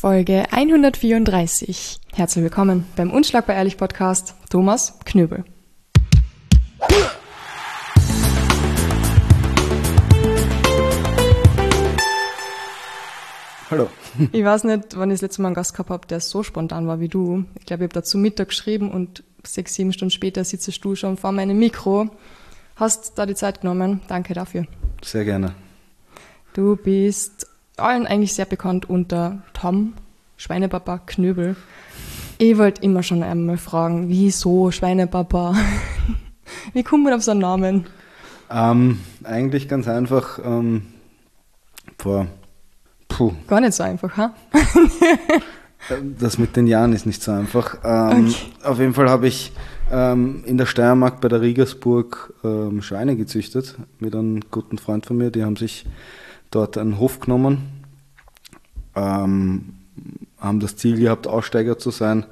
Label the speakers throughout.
Speaker 1: Folge 134. Herzlich willkommen beim Unschlagbar Ehrlich Podcast. Thomas Knöbel.
Speaker 2: Hallo.
Speaker 1: Ich weiß nicht, wann ich das letzte Mal einen Gast gehabt habe, der so spontan war wie du. Ich glaube, ich habe da zu Mittag geschrieben und 6-7 Stunden später sitzt du schon vor meinem Mikro. Hast da die Zeit genommen. Danke dafür.
Speaker 2: Sehr gerne.
Speaker 1: Du bist allen eigentlich sehr bekannt unter Tom Schweinepapa Knöbel. Ich wollte immer schon einmal fragen, wieso Schweinepapa? Wie kommt man auf so einen Namen?
Speaker 2: Eigentlich ganz einfach.
Speaker 1: Gar nicht so einfach, ha?
Speaker 2: Das mit den Jahren ist nicht so einfach.
Speaker 1: Okay.
Speaker 2: Auf jeden Fall habe ich in der Steiermark bei der Riegersburg Schweine gezüchtet mit einem guten Freund von mir. Die haben sich dort einen Hof genommen, haben das Ziel gehabt, Aussteiger zu sein,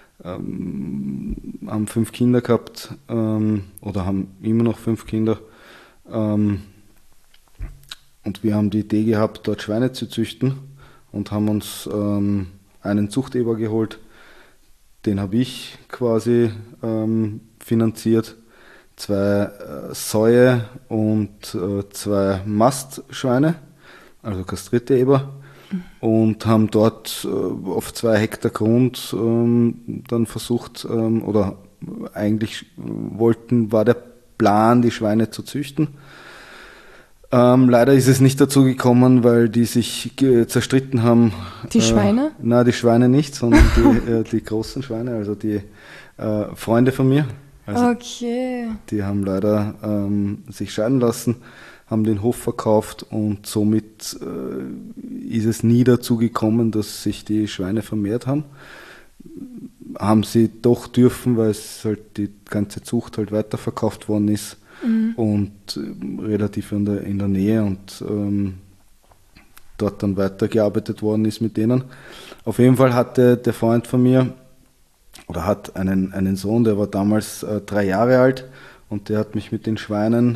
Speaker 2: haben 5 Kinder gehabt oder haben immer noch 5 Kinder. Und wir haben die Idee gehabt, dort Schweine zu züchten und haben uns einen Zuchteber geholt. Den habe ich quasi finanziert. 2 Säue und 2 Mastschweine, also kastrierte Eber. Und haben dort auf 2 Hektar Grund dann versucht, oder eigentlich war der Plan, die Schweine zu züchten. Leider ist es nicht dazu gekommen, weil die sich zerstritten haben.
Speaker 1: Die Schweine?
Speaker 2: Nein, die Schweine nicht, sondern die großen Schweine, also die Freunde von mir. Also
Speaker 1: Okay.
Speaker 2: die haben leider sich scheiden lassen, haben den Hof verkauft und somit ist es nie dazu gekommen, dass sich die Schweine vermehrt haben. Haben sie doch dürfen, weil es halt die ganze Zucht halt weiterverkauft worden ist. Und relativ in der Nähe und dort dann weitergearbeitet worden ist mit denen. Auf jeden Fall hatte der Freund von mir oder hat einen Sohn, der war damals 3 Jahre alt und der hat mich mit den Schweinen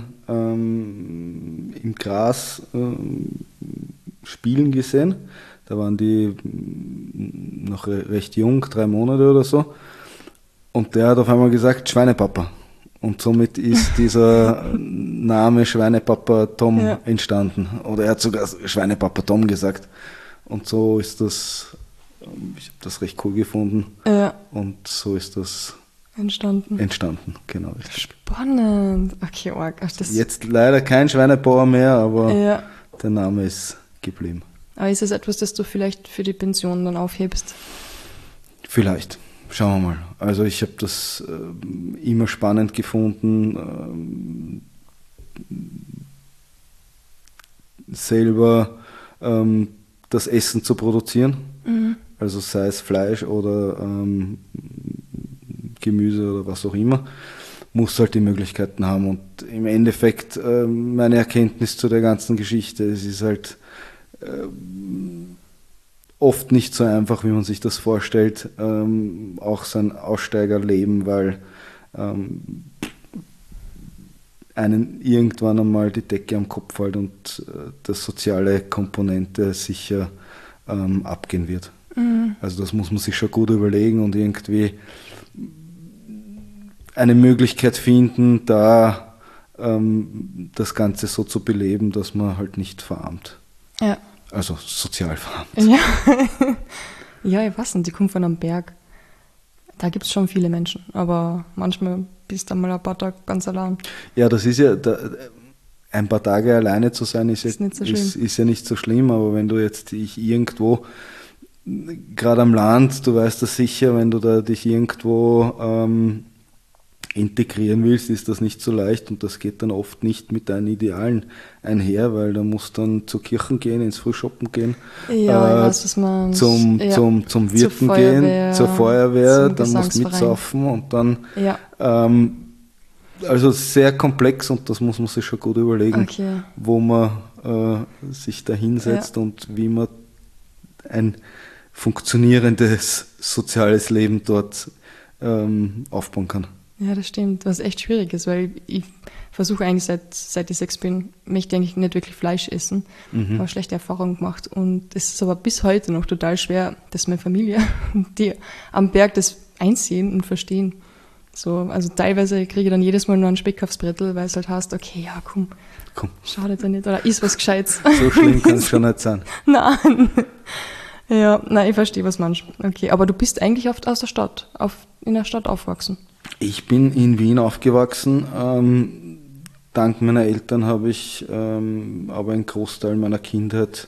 Speaker 2: im Gras spielen gesehen. Da waren die noch recht jung, 3 Monate oder so. Und der hat auf einmal gesagt, Schweinepapa. Und somit ist dieser Name Schweinepapa Tom entstanden. Oder er hat sogar Schweinepapa Tom gesagt. Und so ist das, ich habe das recht cool gefunden. Ja. Und so ist das entstanden, genau.
Speaker 1: Spannend. Okay, arg.
Speaker 2: Jetzt leider kein Schweinebauer mehr, aber der Name ist geblieben.
Speaker 1: Aber ist es etwas, das du vielleicht für die Pension dann aufhebst?
Speaker 2: Vielleicht. Schauen wir mal. Also ich habe das immer spannend gefunden, selber das Essen zu produzieren. Also sei es Fleisch oder Gemüse oder was auch immer. Muss halt die Möglichkeiten haben. Und im Endeffekt meine Erkenntnis zu der ganzen Geschichte, es ist halt oft nicht so einfach, wie man sich das vorstellt, auch sein Aussteigerleben, weil einen irgendwann einmal die Decke am Kopf fällt und das soziale Komponente sicher abgehen wird. Also das muss man sich schon gut überlegen und irgendwie eine Möglichkeit finden, da das Ganze so zu beleben, dass man halt nicht verarmt.
Speaker 1: Ja.
Speaker 2: Also sozial verarmt.
Speaker 1: Ja. Ja, ich weiß nicht, die kommt von einem Berg. Da gibt es schon viele Menschen, aber manchmal bist du mal ein paar Tage ganz allein.
Speaker 2: Ja, das ist ja, ein paar Tage alleine zu sein, ist ja nicht so schlimm, aber wenn du jetzt dich irgendwo, gerade am Land, du weißt das sicher, wenn du da dich irgendwo integrieren willst, ist das nicht so leicht und das geht dann oft nicht mit deinen Idealen einher, weil du musst dann zur Kirche gehen, ins Frühshoppen gehen,
Speaker 1: ich weiß, was man
Speaker 2: zum Wirten gehen, zur Feuerwehr, dann musst du mitsaufen und dann also sehr komplex und das muss man sich schon gut überlegen, wo man sich da hinsetzt und wie man ein funktionierendes soziales Leben dort aufbauen kann.
Speaker 1: Ja, das stimmt, was echt schwierig ist, weil ich versuche eigentlich seit ich 6 bin, möchte eigentlich nicht wirklich Fleisch essen. Habe schlechte Erfahrungen gemacht und es ist aber bis heute noch total schwer, dass meine Familie, die am Berg das einsehen und verstehen. So, also teilweise kriege ich dann jedes Mal nur einen Speck aufs Brettel, weil es halt heißt, okay, ja, komm, schadet ja nicht, oder isst was Gescheites.
Speaker 2: So schlimm kann es schon nicht sein.
Speaker 1: Nein. Ja, nein, ich verstehe, was meinst. Okay, aber du bist eigentlich oft aus der Stadt, in der Stadt aufgewachsen.
Speaker 2: Ich bin in Wien aufgewachsen. Dank meiner Eltern habe ich aber einen Großteil meiner Kindheit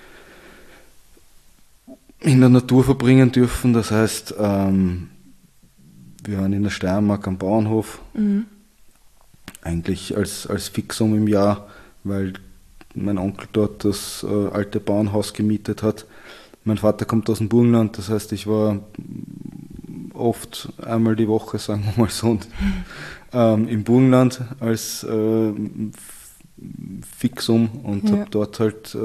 Speaker 2: in der Natur verbringen dürfen. Das heißt, wir waren in der Steiermark am Bauernhof, eigentlich als Fixum im Jahr, weil mein Onkel dort das alte Bauernhaus gemietet hat. Mein Vater kommt aus dem Burgenland, das heißt, ich war oft einmal die Woche, sagen wir mal so, im Burgenland als Fixum und habe dort halt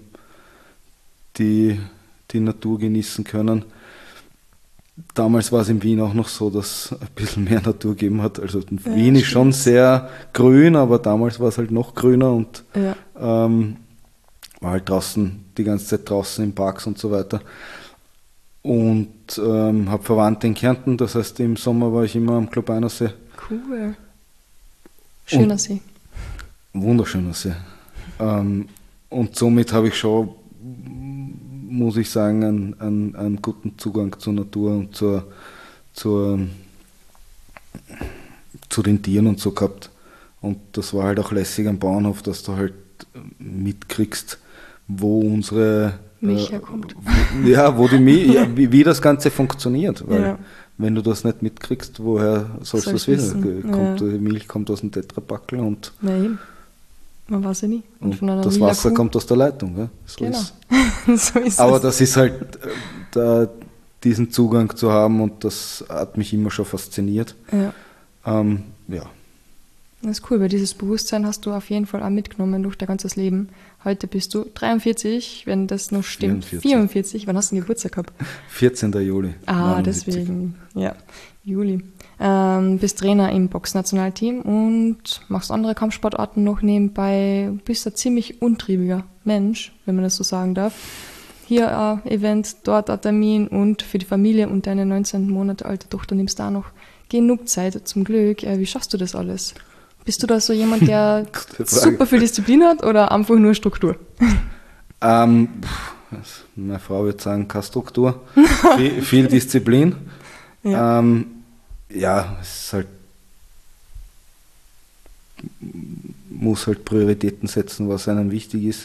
Speaker 2: die Natur genießen können. Damals war es in Wien auch noch so, dass es ein bisschen mehr Natur gegeben hat. Also Wien ist schon sehr grün, aber damals war es halt noch grüner und war halt draußen, die ganze Zeit draußen in Parks und so weiter. Und habe Verwandte in Kärnten, das heißt im Sommer war ich immer am Klobeinersee.
Speaker 1: Cool. Schöner See.
Speaker 2: Wunderschöner See. Und somit habe ich schon, muss ich sagen, einen guten Zugang zur Natur und zu den Tieren und so gehabt. Und das war halt auch lässig am Bauernhof, dass du halt mitkriegst, wo unsere
Speaker 1: Milch herkommt.
Speaker 2: Wo die Milch, wie das Ganze funktioniert. Weil wenn du das nicht mitkriegst, woher sollst du das wissen? Die Milch kommt aus dem Tetrapackel und
Speaker 1: nein, man weiß ja nie.
Speaker 2: Und das Wasser kommt aus der Leitung. Gell? So
Speaker 1: genau.
Speaker 2: So ist aber das ist halt, diesen Zugang zu haben und das hat mich immer schon fasziniert.
Speaker 1: Das ist cool, weil dieses Bewusstsein hast du auf jeden Fall auch mitgenommen durch dein ganzes Leben. Heute bist du 43, wenn das noch stimmt. 44. Wann hast du einen Geburtstag gehabt?
Speaker 2: 14. Juli.
Speaker 1: Ah, 79. Deswegen. Ja, Juli. Bist Trainer im Boxnationalteam und machst andere Kampfsportarten noch nebenbei. Bist ein ziemlich untriebiger Mensch, wenn man das so sagen darf. Hier ein Event, dort ein Termin und für die Familie und deine 19 Monate alte Tochter nimmst du auch noch genug Zeit, zum Glück. Wie schaffst du das alles? Bist du da so jemand, der super viel Disziplin hat oder einfach nur Struktur?
Speaker 2: Meine Frau würde sagen, keine Struktur, viel Disziplin. Es ist halt, muss halt Prioritäten setzen, was einem wichtig ist.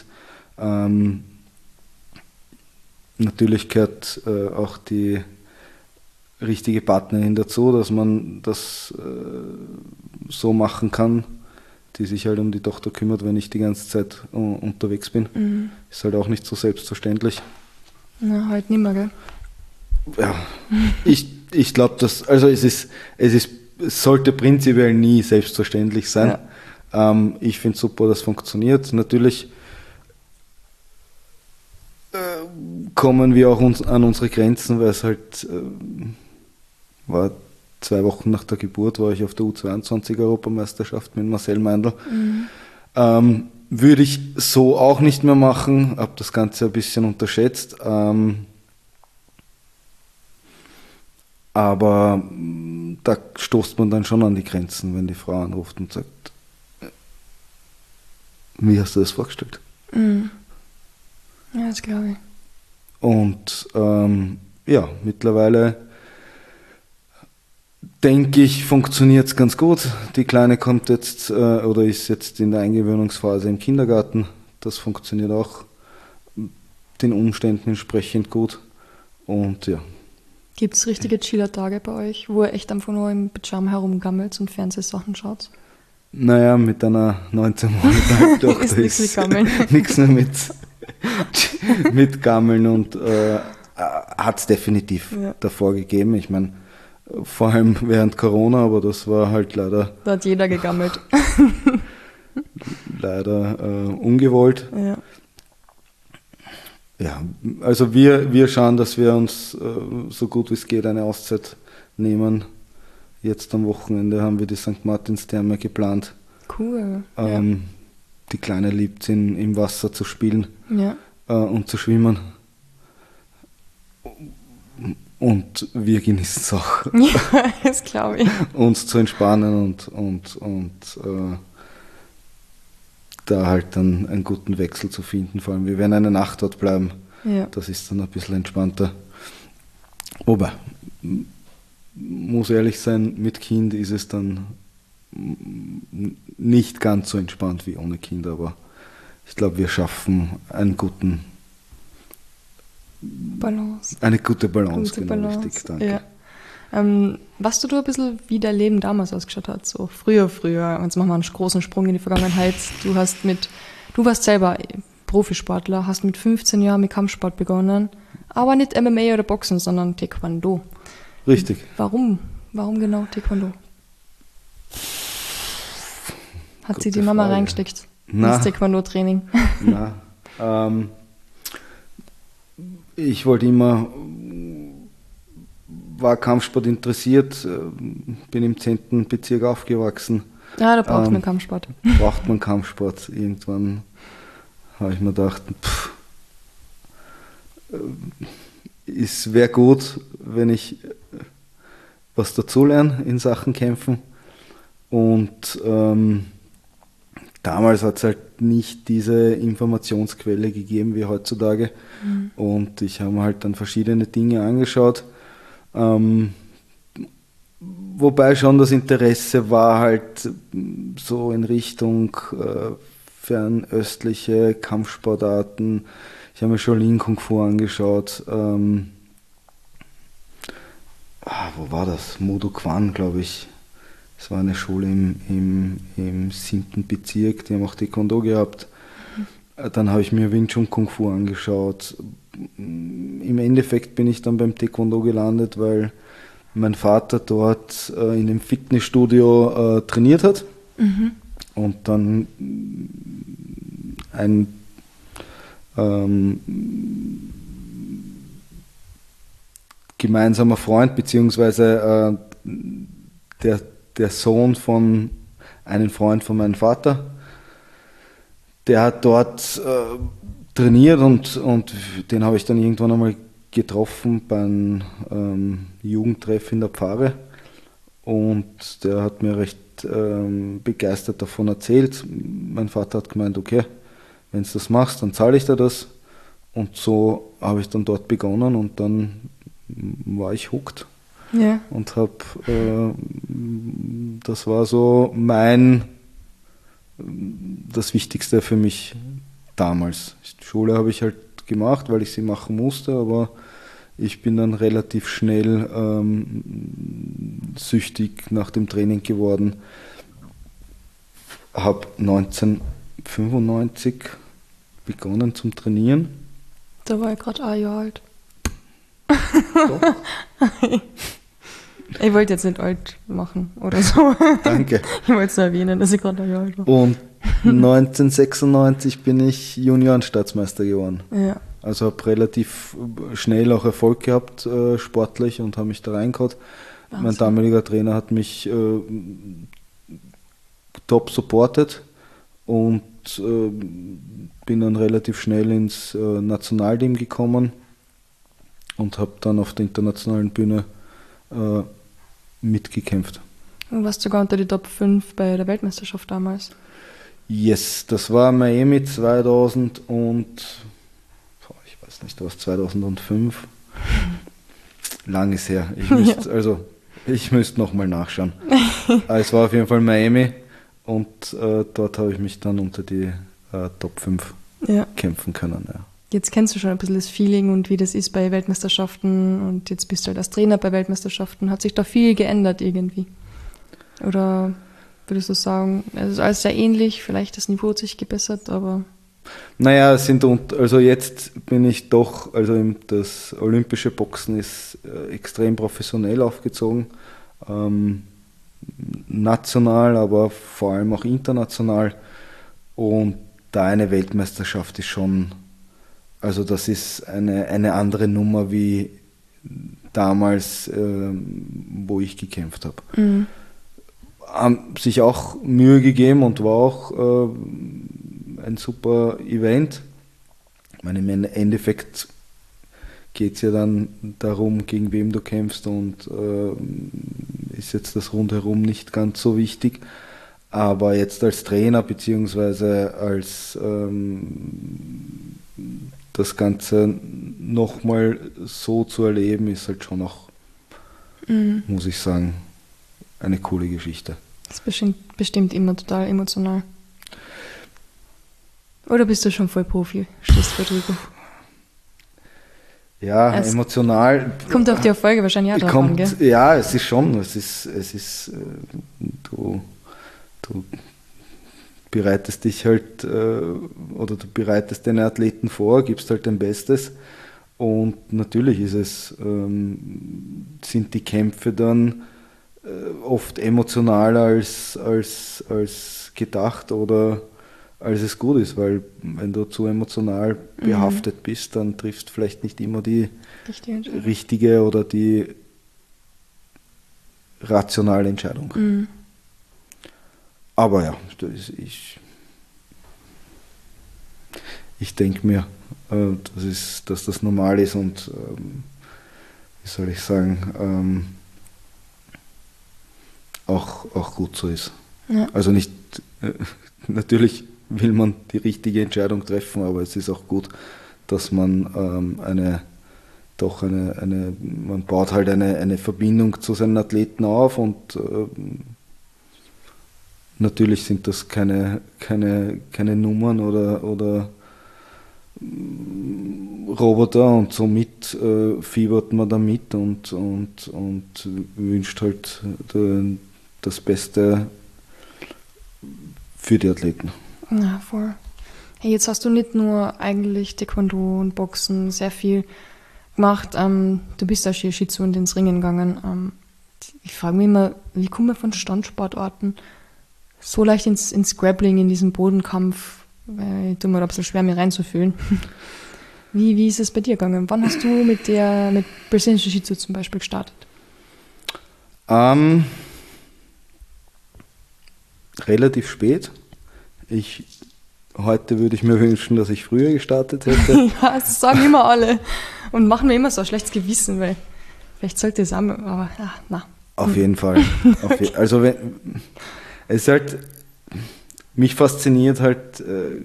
Speaker 2: Natürlich gehört auch die richtige Partnerin dazu, dass man das so machen kann, die sich halt um die Tochter kümmert, wenn ich die ganze Zeit unterwegs bin. Ist halt auch nicht so selbstverständlich.
Speaker 1: Na, halt nicht mehr, gell?
Speaker 2: Ja, ich glaube, dass, also es sollte prinzipiell nie selbstverständlich sein. Ja. Ich finde super, dass es funktioniert. Natürlich kommen wir auch an unsere Grenzen, weil es halt war 2 Wochen nach der Geburt, war ich auf der U22-Europameisterschaft mit Marcel Meindl. Würde ich so auch nicht mehr machen, habe das Ganze ein bisschen unterschätzt. Aber da stoßt man dann schon an die Grenzen, wenn die Frau anruft und sagt, wie hast du das vorgestellt?
Speaker 1: Ja, das glaube ich.
Speaker 2: Und mittlerweile denke ich, funktioniert es ganz gut. Die Kleine kommt jetzt oder ist jetzt in der Eingewöhnungsphase im Kindergarten. Das funktioniert auch den Umständen entsprechend gut. Und ja.
Speaker 1: Gibt es richtige Chiller-Tage bei euch, wo ihr echt einfach nur im Pyjama herumgammelt und Fernsehsachen schaut?
Speaker 2: Naja, mit einer 19 Monate Tochter
Speaker 1: ist nichts mit Gammeln.
Speaker 2: Nichts mehr mit Gammeln und hat es definitiv davor gegeben. Ich meine, vor allem während Corona, aber das war halt leider...
Speaker 1: Da hat jeder gegammelt.
Speaker 2: leider ungewollt. Ja. Ja, also wir schauen, dass wir uns so gut wie es geht eine Auszeit nehmen Jetzt am Wochenende haben wir die St. Martinstherme geplant.
Speaker 1: Cool.
Speaker 2: Die Kleine liebt im Wasser zu spielen
Speaker 1: Ja.
Speaker 2: Und zu schwimmen. Und wir genießen es auch,
Speaker 1: Ja, das glaube ich.
Speaker 2: uns zu entspannen und da halt dann einen guten Wechsel zu finden. Vor allem, wir werden eine Nacht dort bleiben.
Speaker 1: Ja.
Speaker 2: Das ist dann ein bisschen entspannter. Aber muss ehrlich sein, mit Kind ist es dann nicht ganz so entspannt wie ohne Kind, aber ich glaube, wir schaffen eine gute
Speaker 1: Balance.
Speaker 2: Balance, genau, richtig, danke.
Speaker 1: Ja. Weißt du ein bisschen, wie dein Leben damals ausgeschaut hat? So früher. Jetzt machen wir einen großen Sprung in die Vergangenheit. Du warst selber Profisportler, hast mit 15 Jahren mit Kampfsport begonnen, aber nicht MMA oder Boxen, sondern Taekwondo.
Speaker 2: Richtig.
Speaker 1: Warum genau Taekwondo? Hat sie die
Speaker 2: Gute
Speaker 1: Mama
Speaker 2: Frage.
Speaker 1: reingesteckt
Speaker 2: Na.
Speaker 1: ins Taekwondo-Training?
Speaker 2: Na, ich wollte immer, war Kampfsport interessiert, bin im 10. Bezirk aufgewachsen.
Speaker 1: Ja, da braucht man Kampfsport.
Speaker 2: Braucht man Kampfsport. Irgendwann habe ich mir gedacht, es wäre gut, wenn ich was dazulerne in Sachen Kämpfen. Und damals hat es halt nicht diese Informationsquelle gegeben wie heutzutage. Und ich habe mir halt dann verschiedene Dinge angeschaut. Wobei schon das Interesse war halt so in Richtung fernöstliche Kampfsportarten. Ich habe mir Shaolin Kung Fu angeschaut. Wo war das? Modo Quan, glaube ich. Es war eine Schule im 7. Bezirk, die haben auch Taekwondo gehabt. Dann habe ich mir Wing Chun Kung Fu angeschaut. Im Endeffekt bin ich dann beim Taekwondo gelandet, weil mein Vater dort in einem Fitnessstudio trainiert hat. Und dann ein gemeinsamer Freund, beziehungsweise der Sohn von einem Freund von meinem Vater, der hat dort trainiert und den habe ich dann irgendwann einmal getroffen beim Jugendtreff in der Pfarre und der hat mir recht begeistert davon erzählt. Mein Vater hat gemeint, okay, wenn du das machst, dann zahle ich dir das. Und so habe ich dann dort begonnen und dann war ich hooked.
Speaker 1: Ja.
Speaker 2: Und das war so das Wichtigste für mich damals. Die Schule habe ich halt gemacht, weil ich sie machen musste, aber ich bin dann relativ schnell süchtig nach dem Training geworden. Habe 1995 begonnen zum Trainieren.
Speaker 1: Da war ich gerade ein Jahr alt.
Speaker 2: Doch.
Speaker 1: Ich wollte jetzt nicht alt machen oder so.
Speaker 2: Danke.
Speaker 1: Ich wollte es nur erwähnen, dass ich gerade ein Jahr alt war.
Speaker 2: Und 1996 bin ich Juniorenstaatsmeister geworden.
Speaker 1: Ja.
Speaker 2: Also habe relativ schnell auch Erfolg gehabt, sportlich, und habe mich da reingehauen. Mein damaliger Trainer hat mich top supportet und bin dann relativ schnell ins Nationalteam gekommen und habe dann auf der internationalen Bühne mitgekämpft.
Speaker 1: Und warst sogar unter die Top 5 bei der Weltmeisterschaft damals.
Speaker 2: Yes, das war Miami 2000 und ich weiß nicht, was 2005. Lang ist her. Ich müsste nochmal nachschauen. Es war auf jeden Fall Miami und dort habe ich mich dann unter die Top 5 kämpfen können. Ja.
Speaker 1: Jetzt kennst du schon ein bisschen das Feeling und wie das ist bei Weltmeisterschaften und jetzt bist du halt als Trainer bei Weltmeisterschaften. Hat sich da viel geändert irgendwie? Oder würdest du sagen, es ist alles sehr ähnlich, vielleicht das Niveau hat sich gebessert, aber...
Speaker 2: Naja, also jetzt bin ich doch, also das olympische Boxen ist extrem professionell aufgezogen, national, aber vor allem auch international, und da eine Weltmeisterschaft ist schon, also das ist eine andere Nummer wie damals, wo ich gekämpft habe. Haben sich auch Mühe gegeben und war auch ein super Event. Ich meine, im Endeffekt geht es ja dann darum, gegen wem du kämpfst und ist jetzt das Rundherum nicht ganz so wichtig. Aber jetzt als Trainer beziehungsweise als das Ganze nochmal so zu erleben, ist halt schon noch, muss ich sagen, eine coole Geschichte.
Speaker 1: Das ist bestimmt immer total emotional. Oder bist du schon voll Profi? Stehst vor Rodrigo?
Speaker 2: Ja, also emotional.
Speaker 1: Kommt auf die Erfolge wahrscheinlich auch drauf an, gell?
Speaker 2: Ja, es ist schon. Du bereitest dich halt oder du bereitest deine Athleten vor, gibst halt dein Bestes. Und natürlich sind die Kämpfe dann oft emotionaler als gedacht oder als es gut ist, weil wenn du zu emotional behaftet bist, dann triffst du vielleicht nicht immer die richtige oder die rationale Entscheidung. Aber ja, ich denke mir, dass das normal ist und wie soll ich sagen, auch gut so ist. Ja. Also nicht, natürlich will man die richtige Entscheidung treffen, aber es ist auch gut, dass man man baut halt eine Verbindung zu seinen Athleten auf und natürlich sind das keine Nummern oder Roboter und somit fiebert man da mit und wünscht halt das Beste für die Athleten.
Speaker 1: Ja, voll. Hey, jetzt hast du nicht nur eigentlich Taekwondo und Boxen sehr viel gemacht. Du bist auch Jiu-Jitsu und ins Ringen gegangen. Ich frage mich immer, wie kommt man von Standsportarten so leicht ins Grappling, in diesen Bodenkampf? Ich tue mir ein bisschen schwer, mich reinzufühlen. Wie ist es bei dir gegangen? Wann hast du mit Brazilian Jiu-Jitsu zum Beispiel gestartet?
Speaker 2: Relativ spät. Heute würde ich mir wünschen, dass ich früher gestartet hätte.
Speaker 1: Ja, das sagen immer alle. Und machen mir immer so ein schlechtes Gewissen, weil vielleicht sollte es auch, aber ja, na.
Speaker 2: Auf jeden Fall. Also es ist halt, mich fasziniert halt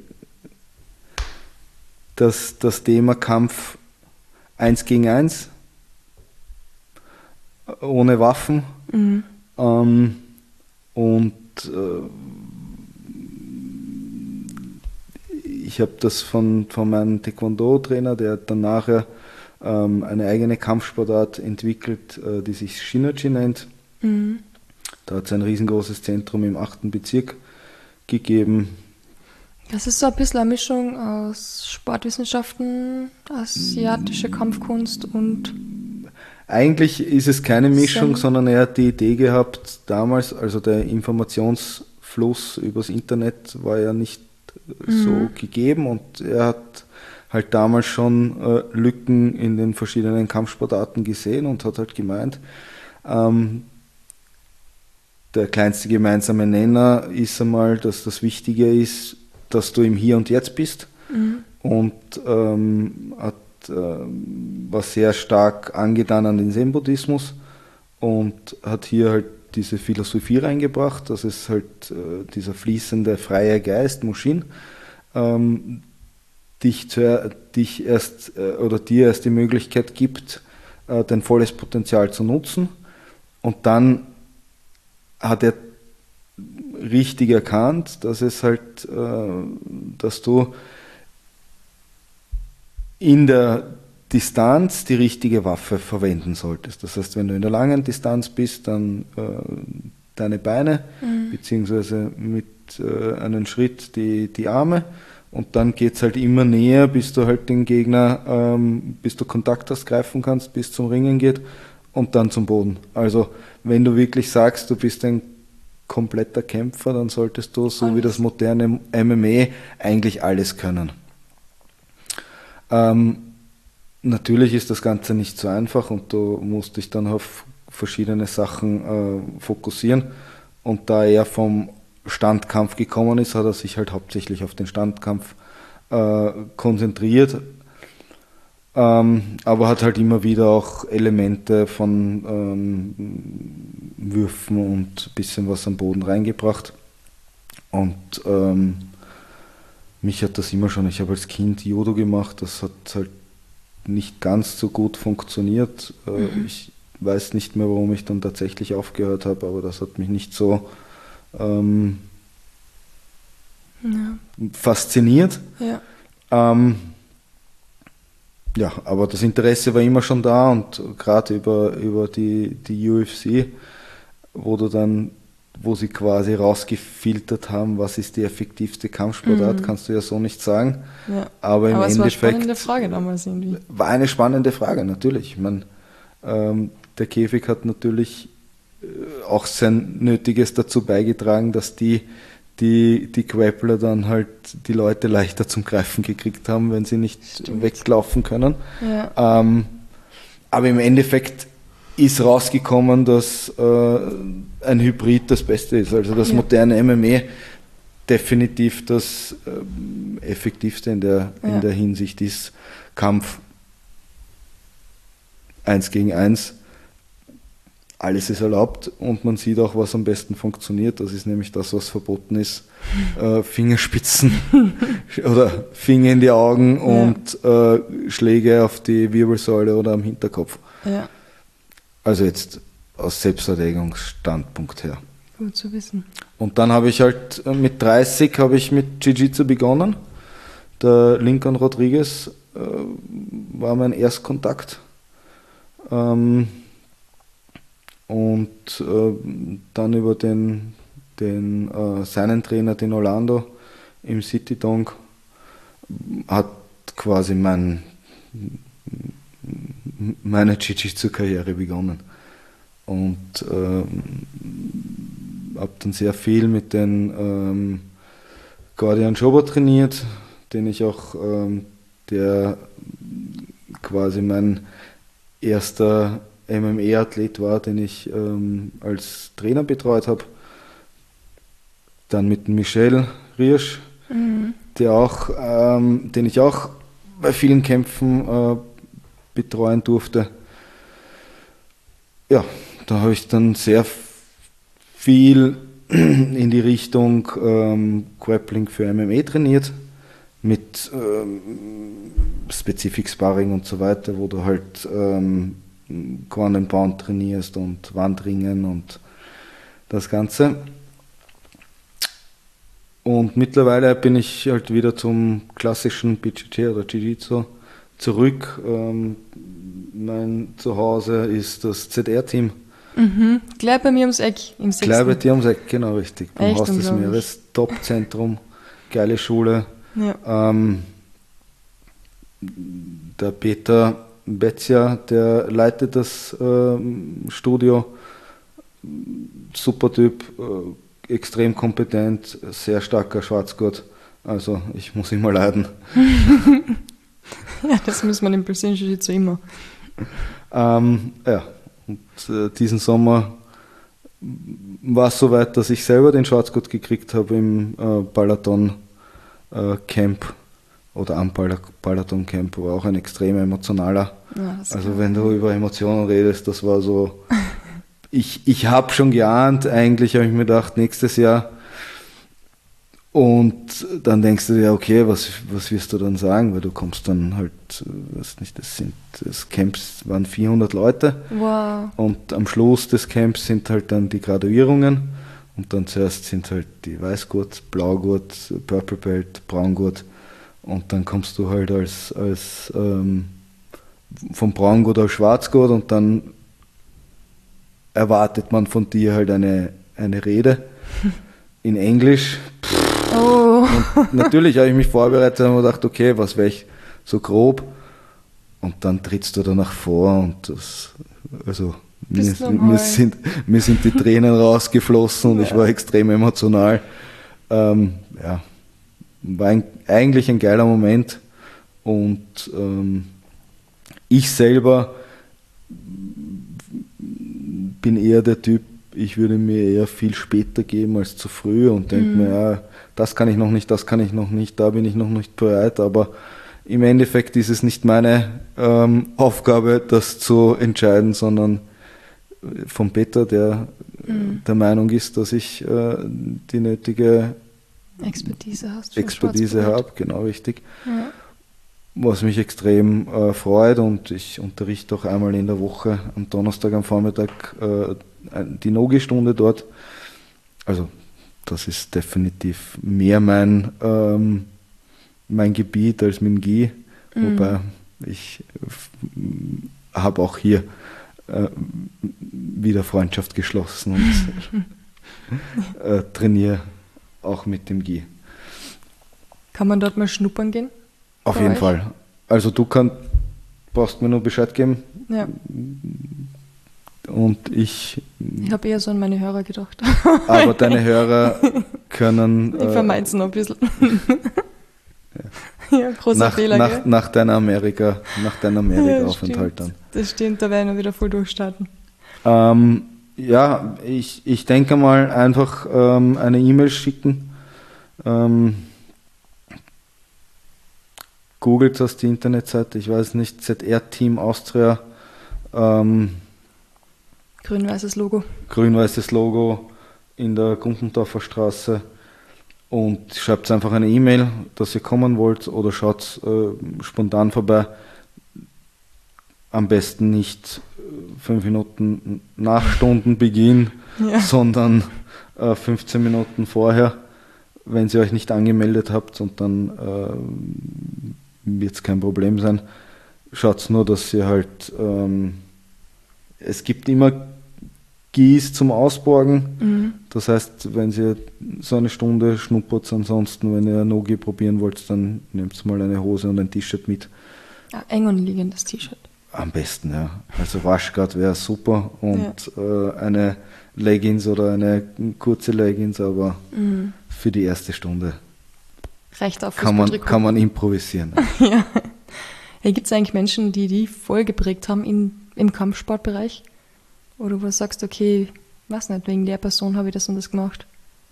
Speaker 2: das Thema Kampf 1 gegen 1, ohne Waffen. Und ich habe das von meinem Taekwondo-Trainer, der hat dann nachher eine eigene Kampfsportart entwickelt, die sich Shinachi nennt. Da hat es ein riesengroßes Zentrum im 8. Bezirk gegeben.
Speaker 1: Das ist so ein bisschen eine Mischung aus Sportwissenschaften, asiatische Kampfkunst und...
Speaker 2: Eigentlich ist es keine Mischung, sondern er hat die Idee gehabt, damals, also der Informationsfluss übers Internet war ja nicht so gegeben und er hat halt damals schon Lücken in den verschiedenen Kampfsportarten gesehen und hat halt gemeint, der kleinste gemeinsame Nenner ist einmal, dass das Wichtige ist, dass du im Hier und Jetzt bist und war sehr stark angetan an den Zen-Buddhismus und hat hier halt diese Philosophie reingebracht, dass es halt dieser fließende, freie Geist, Mushin, dir erst die Möglichkeit gibt, dein volles Potenzial zu nutzen. Und dann hat er richtig erkannt, dass es halt, dass du in der Distanz die richtige Waffe verwenden solltest. Das heißt, wenn du in der langen Distanz bist, dann deine Beine, beziehungsweise mit einem Schritt die Arme und dann geht es halt immer näher, bis du halt den Gegner, bis du Kontakt hast, greifen kannst, bis zum Ringen geht und dann zum Boden. Also wenn du wirklich sagst, du bist ein kompletter Kämpfer, dann solltest du, so wie das moderne MMA, eigentlich alles können. natürlich ist das Ganze nicht so einfach und du musst dich dann auf verschiedene Sachen fokussieren. Und da er vom Standkampf gekommen ist, hat er sich halt hauptsächlich auf den Standkampf konzentriert, aber hat halt immer wieder auch Elemente von Würfen und ein bisschen was am Boden reingebracht. Und mich hat das immer schon, ich habe als Kind Judo gemacht, das hat halt nicht ganz so gut funktioniert. Ich weiß nicht mehr, warum ich dann tatsächlich aufgehört habe, aber das hat mich nicht so fasziniert.
Speaker 1: Ja.
Speaker 2: Ja, aber das Interesse war immer schon da und gerade über die UFC, wo sie quasi rausgefiltert haben, was ist die effektivste Kampfsportart, kannst du ja so nicht sagen.
Speaker 1: Ja.
Speaker 2: Aber im
Speaker 1: es war eine
Speaker 2: Endeffekt
Speaker 1: spannende Frage damals irgendwie.
Speaker 2: war eine spannende Frage, natürlich. Ich meine, der Käfig hat natürlich auch sein Nötiges dazu beigetragen, dass die Grappler dann halt die Leute leichter zum Greifen gekriegt haben, wenn sie nicht weglaufen können.
Speaker 1: Ja.
Speaker 2: Aber im Endeffekt ist rausgekommen, dass ein Hybrid das Beste ist. Also das moderne MMA definitiv das effektivste in der Hinsicht ist. Kampf 1 gegen 1. Alles ist erlaubt und man sieht auch, was am besten funktioniert. Das ist nämlich das, was verboten ist. Fingerspitzen oder Finger in die Augen und Schläge auf die Wirbelsäule oder am Hinterkopf.
Speaker 1: Ja.
Speaker 2: Also jetzt aus Selbstverteidigungsstandpunkt her.
Speaker 1: Gut zu wissen.
Speaker 2: Und dann habe ich halt mit 30 habe ich mit Jiu-Jitsu begonnen. Der Lincoln Rodriguez war mein Erstkontakt. Und dann über seinen Trainer, den Orlando im City Dong, hat quasi meine Jiu-Jitsu-Karriere begonnen. Und habe dann sehr viel mit den Gordian Schober trainiert, den ich auch, der quasi mein erster MMA-Athlet war, den ich als Trainer betreut habe. Dann mit Michel Riersch, den ich auch bei vielen Kämpfen betreuen durfte. Ja, da habe ich dann sehr viel in die Richtung Grappling für MMA trainiert, mit Specific Sparring und so weiter, wo du halt Ground and Pound trainierst und Wandringen und das Ganze. Und mittlerweile bin ich halt wieder zum klassischen BJJ oder Jiu-Jitsu zurück. Mein Zuhause ist das ZR-Team.
Speaker 1: Gleich bei mir ums Eck, im 6.
Speaker 2: Gleich bei dir ums Eck, genau richtig. Beim
Speaker 1: Echt
Speaker 2: Haus des
Speaker 1: unglaublich.
Speaker 2: Meeres, Top-Zentrum, geile Schule.
Speaker 1: Ja.
Speaker 2: Der Peter Betzia, der leitet das Studio. Super Typ, extrem kompetent, sehr starker Schwarzgurt. Also ich muss immer leiden.
Speaker 1: Ja, das muss man im persönlichen Jiu-Jitsu immer.
Speaker 2: Ja, und diesen Sommer war es soweit, dass ich selber den Schwarzgurt gekriegt habe im Balaton Camp oder am Balaton Camp, war auch ein extrem emotionaler.
Speaker 1: Ja,
Speaker 2: Also wenn du über Emotionen redest, das war so, ich habe schon geahnt, eigentlich habe ich mir gedacht, nächstes Jahr. Und dann denkst du dir, okay, was wirst du dann sagen? Weil du kommst dann halt, weiß nicht, das Camps waren 400 Leute.
Speaker 1: Wow.
Speaker 2: Und am Schluss des Camps sind halt dann die Graduierungen. Und dann zuerst sind halt die Weißgurt, Blaugurt, Purple Belt, Braungurt. Und dann kommst du halt als vom Braungurt auf Schwarzgurt und dann erwartet man von dir halt eine Rede in Englisch.
Speaker 1: Oh.
Speaker 2: Und natürlich habe ich mich vorbereitet und gedacht, okay, was wäre ich so grob? Und dann trittst du danach vor und das, also mir sind die Tränen rausgeflossen und ich war extrem emotional. Ja, war eigentlich ein geiler Moment und ich selber bin eher der Typ, ich würde mir eher viel später geben als zu früh und denke mir, ja, das kann ich noch nicht, das kann ich noch nicht, da bin ich noch nicht bereit, aber im Endeffekt ist es nicht meine Aufgabe, das zu entscheiden, sondern von Peter, der der Meinung ist, dass ich die nötige Expertise habe, genau richtig.
Speaker 1: Ja.
Speaker 2: Was mich extrem freut, und ich unterrichte auch einmal in der Woche am Donnerstag am Vormittag die Nogi-Stunde dort. Also das ist definitiv mehr mein Gebiet als mit dem Gi, wobei ich habe auch hier wieder Freundschaft geschlossen und trainiere auch mit dem Gi.
Speaker 1: Kann man dort mal schnuppern gehen?
Speaker 2: Auf jeden Fall. Also brauchst mir nur Bescheid geben.
Speaker 1: Ja.
Speaker 2: Und ich
Speaker 1: habe eher so an meine Hörer gedacht.
Speaker 2: Aber deine Hörer können...
Speaker 1: Ich vermeide es noch ein bisschen. Ja, großer Fehler,
Speaker 2: nach deiner Amerika-Aufenthalt dann.
Speaker 1: Das stimmt, da werden wir wieder voll durchstarten.
Speaker 2: Ja, ich denke mal einfach eine E-Mail schicken. Googelt das, die Internetseite, ich weiß nicht, ZR Team Austria.
Speaker 1: Grün-weißes Logo.
Speaker 2: Grün-weißes Logo in der Gumpendorfer Straße. Und schreibt einfach eine E-Mail, dass ihr kommen wollt, oder schaut spontan vorbei. Am besten nicht 5 Minuten nach Stundenbeginn, sondern 15 Minuten vorher, wenn ihr euch nicht angemeldet habt, und dann wird es kein Problem sein. Schaut nur, dass ihr halt, es gibt immer Gis zum Ausborgen. Das heißt, wenn ihr so eine Stunde schnuppert, ansonsten, wenn ihr Nogi probieren wollt, dann nehmt mal eine Hose und ein T-Shirt mit.
Speaker 1: Ja, eng und liegendes T-Shirt.
Speaker 2: Am besten, ja. Also Waschgard wäre super und eine Leggings oder eine kurze Leggings, aber für die erste Stunde
Speaker 1: reicht auf
Speaker 2: kann man improvisieren.
Speaker 1: Ja. Hey, gibt es eigentlich Menschen, die voll geprägt haben im Kampfsportbereich? Oder wo du sagst, okay, weiß nicht, wegen der Person habe ich das und das gemacht?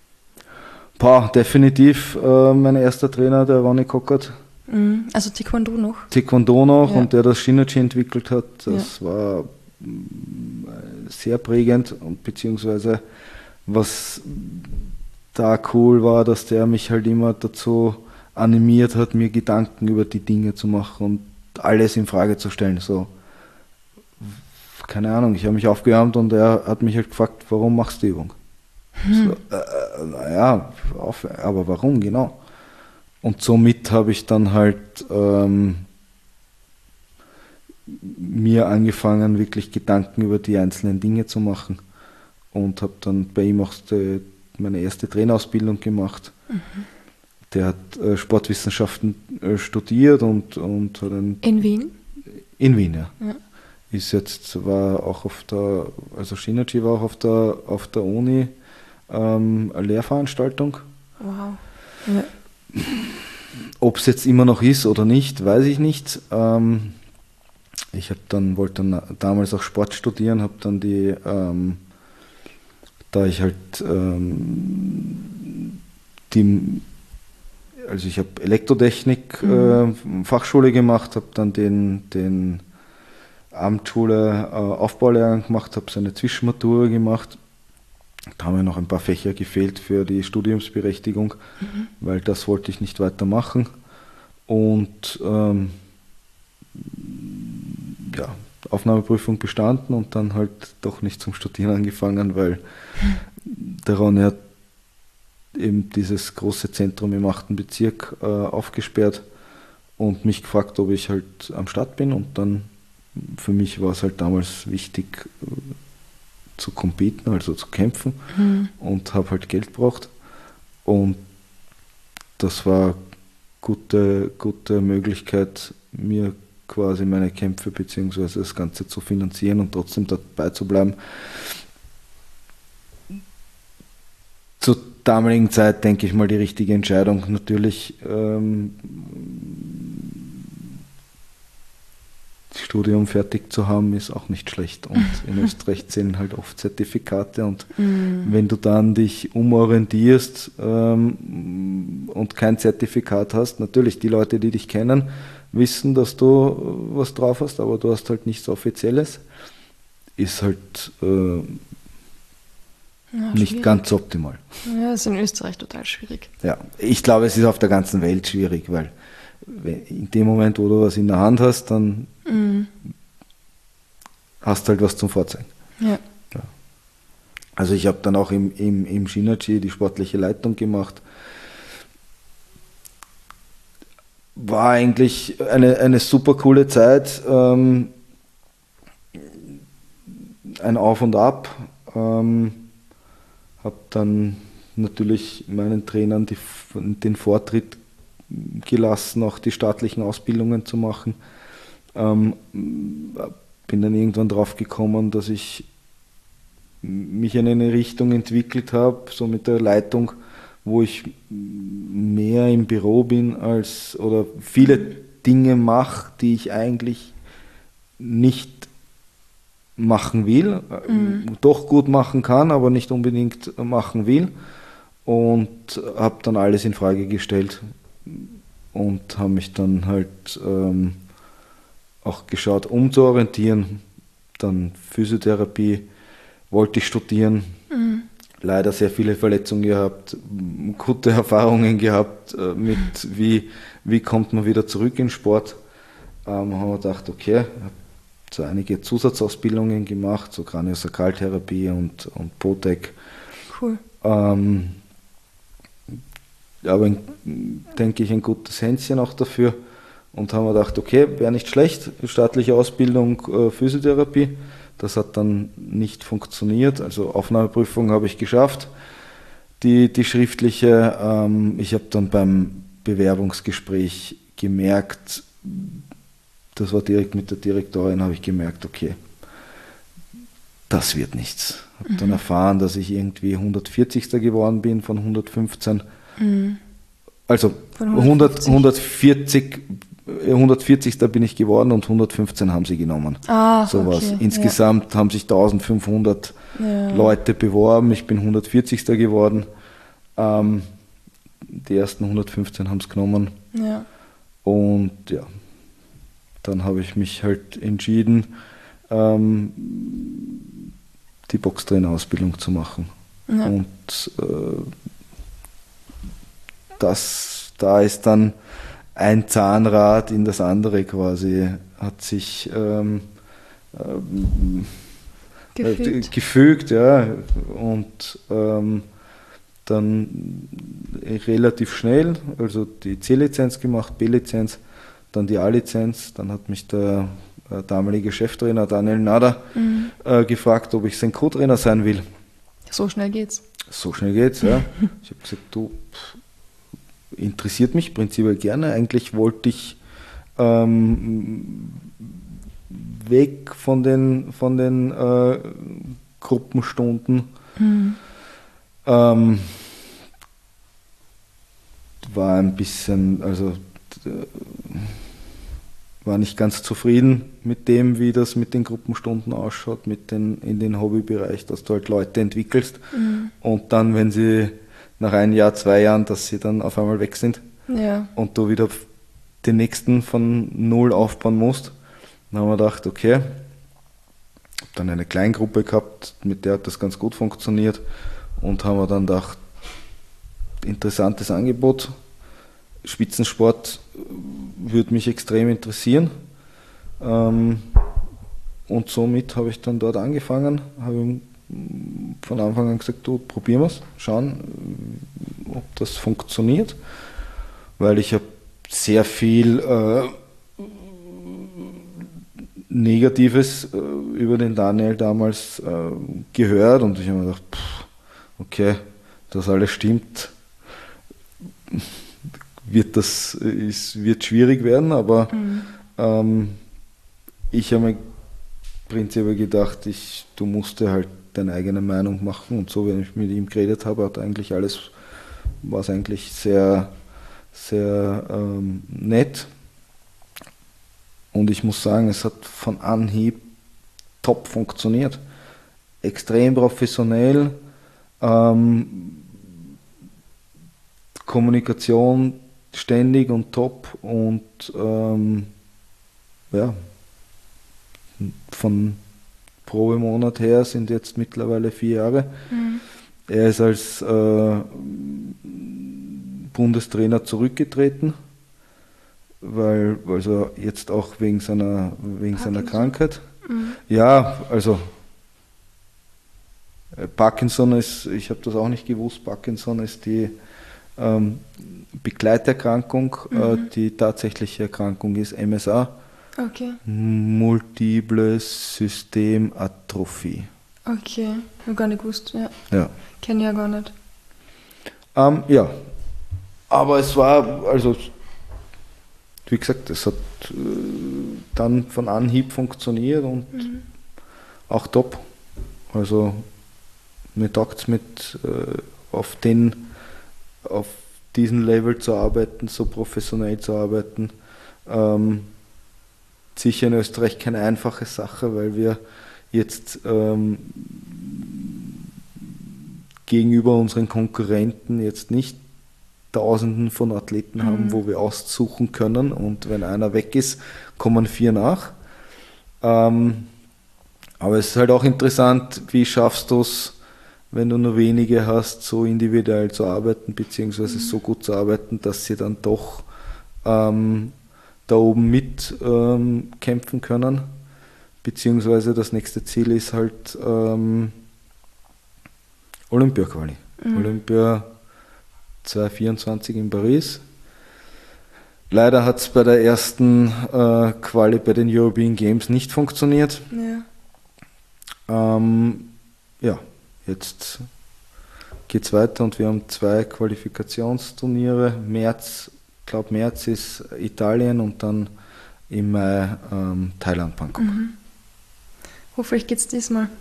Speaker 2: Definitiv mein erster Trainer, der Ronny Cockert.
Speaker 1: Also Taekwondo noch?
Speaker 2: Taekwondo noch, und der das Shinichi entwickelt hat, das war sehr prägend, und beziehungsweise was da cool war, dass der mich halt immer dazu animiert hat, mir Gedanken über die Dinge zu machen und alles in Frage zu stellen. So, keine Ahnung, ich habe mich aufgewärmt und er hat mich halt gefragt, warum machst du die Übung? So, naja, aber warum genau? Und somit habe ich dann halt mir angefangen, wirklich Gedanken über die einzelnen Dinge zu machen, und habe dann bei ihm auch meine erste Trainerausbildung gemacht. Der hat Sportwissenschaften studiert und hat
Speaker 1: in Wien?
Speaker 2: In Wien, ja. War auch also Shinichi war auch auf der Uni eine Lehrveranstaltung.
Speaker 1: Wow. Ja.
Speaker 2: Ob es jetzt immer noch ist oder nicht, weiß ich nicht. Ich wollte dann damals auch Sport studieren, habe dann da ich halt also ich habe Elektrotechnik Fachschule gemacht, habe dann den Abendschule Aufbaulehrgang gemacht, habe so eine Zwischenmatura gemacht. Da haben mir noch ein paar Fächer gefehlt für die Studiumsberechtigung, weil das wollte ich nicht weitermachen. Und Aufnahmeprüfung bestanden und dann halt doch nicht zum Studieren angefangen, weil der Ronny hat eben dieses große Zentrum im 8. Bezirk aufgesperrt und mich gefragt, ob ich halt am Start bin, und dann für mich war es halt damals wichtig zu competen, also zu kämpfen, und habe halt Geld gebraucht, und das war gute Möglichkeit, mir quasi meine Kämpfe bzw. das Ganze zu finanzieren und trotzdem dabei zu bleiben. Zur damaligen Zeit, denke ich mal, die richtige Entscheidung. Natürlich das Studium fertig zu haben, ist auch nicht schlecht. Und in Österreich zählen halt oft Zertifikate. Und wenn du dann dich umorientierst und kein Zertifikat hast, natürlich die Leute, die dich kennen, wissen, dass du was drauf hast, aber du hast halt nichts Offizielles, ist halt nicht
Speaker 1: schwierig.
Speaker 2: ganz optimal.
Speaker 1: Ja, ist in Österreich total schwierig.
Speaker 2: Ja, ich glaube, es ist auf der ganzen Welt schwierig, weil in dem Moment, wo du was in der Hand hast, dann hast du halt was zum Vorzeigen.
Speaker 1: Ja.
Speaker 2: Ja. Also ich habe dann auch im Shinachi die sportliche Leitung gemacht. War eigentlich eine super coole Zeit. Ein Auf und Ab. Habe dann natürlich meinen Trainern den Vortritt gelassen, auch die staatlichen Ausbildungen zu machen. Bin dann irgendwann drauf gekommen, dass ich mich in eine Richtung entwickelt habe, so mit der Leitung, wo ich mehr im Büro bin oder viele Dinge mache, die ich eigentlich nicht machen will, doch gut machen kann, aber nicht unbedingt machen will, und habe dann alles in Frage gestellt und habe mich dann halt auch geschaut, umzuorientieren. Dann Physiotherapie wollte ich studieren, leider sehr viele Verletzungen gehabt, gute Erfahrungen gehabt mit wie kommt man wieder zurück in Sport. Haben wir gedacht, okay, so einige Zusatzausbildungen gemacht, so Kraniosakraltherapie und Potec.
Speaker 1: Cool.
Speaker 2: Aber denke ich, ein gutes Händchen auch dafür, und haben wir gedacht, okay, wäre nicht schlecht, staatliche Ausbildung Physiotherapie. Das hat dann nicht funktioniert, also Aufnahmeprüfung habe ich geschafft, die schriftliche. Ich habe dann beim Bewerbungsgespräch gemerkt, das war direkt mit der Direktorin, habe ich gemerkt, okay, das wird nichts. Habe dann erfahren, dass ich irgendwie 140. geworden bin von 115. Also 140. 140. bin ich geworden und 115 haben sie genommen. Sowas.
Speaker 1: Okay.
Speaker 2: Insgesamt haben sich 1500 Leute beworben. Ich bin 140. geworden. Die ersten 115 haben es genommen.
Speaker 1: Ja.
Speaker 2: Und ja, dann habe ich mich halt entschieden, die Boxtrainerausbildung zu machen. Ja. Und da ist dann ein Zahnrad in das andere quasi, hat sich gefügt, ja, und dann relativ schnell, also die C-Lizenz gemacht, B-Lizenz, dann die A-Lizenz, dann hat mich der damalige Cheftrainer Daniel Nader gefragt, ob ich sein Co-Trainer sein will.
Speaker 1: So schnell geht's.
Speaker 2: So schnell geht's, ja. Ich habe gesagt, du, interessiert mich prinzipiell gerne. Eigentlich wollte ich weg von den Gruppenstunden. War ein bisschen, also war nicht ganz zufrieden mit dem, wie das mit den Gruppenstunden ausschaut, in den Hobbybereich, dass du halt Leute entwickelst und dann, wenn sie nach 1 Jahr, 2 Jahren, dass sie dann auf einmal weg sind und du wieder den nächsten von null aufbauen musst. Dann haben wir gedacht, okay, habe dann eine Kleingruppe gehabt, mit der hat das ganz gut funktioniert, und haben wir dann gedacht, interessantes Angebot, Spitzensport würde mich extrem interessieren, und somit habe ich dann dort angefangen, habe von Anfang an gesagt, du, probieren wir es, schauen, ob das funktioniert, weil ich habe sehr viel Negatives über den Daniel damals gehört, und ich habe mir gedacht, okay, das alles stimmt, wird schwierig werden, aber ich habe mir prinzipiell gedacht, du musst dir halt deine eigene Meinung machen, und so, wenn ich mit ihm geredet habe, war es eigentlich sehr, sehr nett. Und ich muss sagen, es hat von Anhieb top funktioniert. Extrem professionell, Kommunikation ständig und top und ja, von Probemonat her sind jetzt mittlerweile 4 Jahre. Er ist als Bundestrainer zurückgetreten, weil also jetzt auch wegen seiner Krankheit. Ja, also Parkinson ist, ich habe das auch nicht gewusst, Parkinson ist die Begleiterkrankung, die tatsächliche Erkrankung ist MSA,
Speaker 1: Okay.
Speaker 2: Multiple Systematrophie.
Speaker 1: Okay. Ich habe gar nicht gewusst. Ja.
Speaker 2: Ja.
Speaker 1: Kenne ich ja gar nicht.
Speaker 2: Ja, aber es war, also wie gesagt, es hat dann von Anhieb funktioniert und auch top. Also mir taugt es auf diesem Level zu arbeiten, so professionell zu arbeiten. Sicher in Österreich keine einfache Sache, weil wir jetzt gegenüber unseren Konkurrenten jetzt nicht Tausenden von Athleten haben, wo wir aussuchen können, und wenn einer weg ist, kommen 4 nach. Aber es ist halt auch interessant, wie schaffst du es, wenn du nur wenige hast, so individuell zu arbeiten, beziehungsweise so gut zu arbeiten, dass sie dann doch da oben mit kämpfen können. Beziehungsweise das nächste Ziel ist halt Olympia-Quali. Olympia 2024 in Paris. Leider hat es bei der ersten Quali bei den European Games nicht funktioniert.
Speaker 1: Ja.
Speaker 2: Ja, jetzt geht es weiter und wir haben 2 Qualifikationsturniere. März ist Italien und dann im Mai Thailand, Bangkok.
Speaker 1: Hoffentlich geht's diesmal.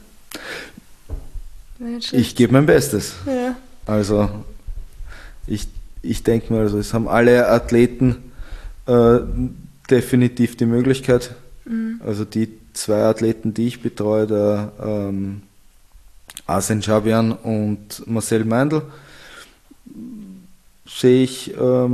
Speaker 2: Ich gebe mein Bestes.
Speaker 1: Ja.
Speaker 2: Also ich denke mal, also es haben alle Athleten definitiv die Möglichkeit. Also die 2 Athleten, die ich betreue, der Asen Javian und Marcel Meindl, sehe ich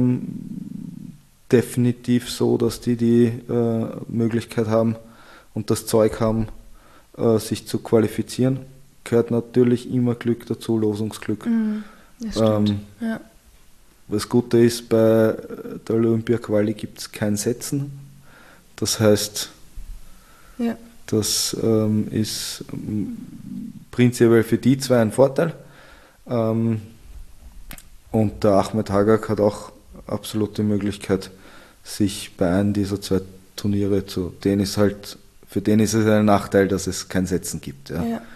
Speaker 2: definitiv so, dass die Möglichkeit haben und das Zeug haben, sich zu qualifizieren. Gehört natürlich immer Glück dazu, Losungsglück.
Speaker 1: Das stimmt. Ja.
Speaker 2: Das Gute ist, bei der Olympia-Quali gibt es kein Setzen. Das heißt,
Speaker 1: Ja.
Speaker 2: das ist prinzipiell für die 2 ein Vorteil. Und der Ahmed Hagak hat auch absolute Möglichkeit, sich bei einem dieser 2 Turniere für den ist es ein Nachteil, dass es kein Setzen gibt. Ja.
Speaker 1: Ja.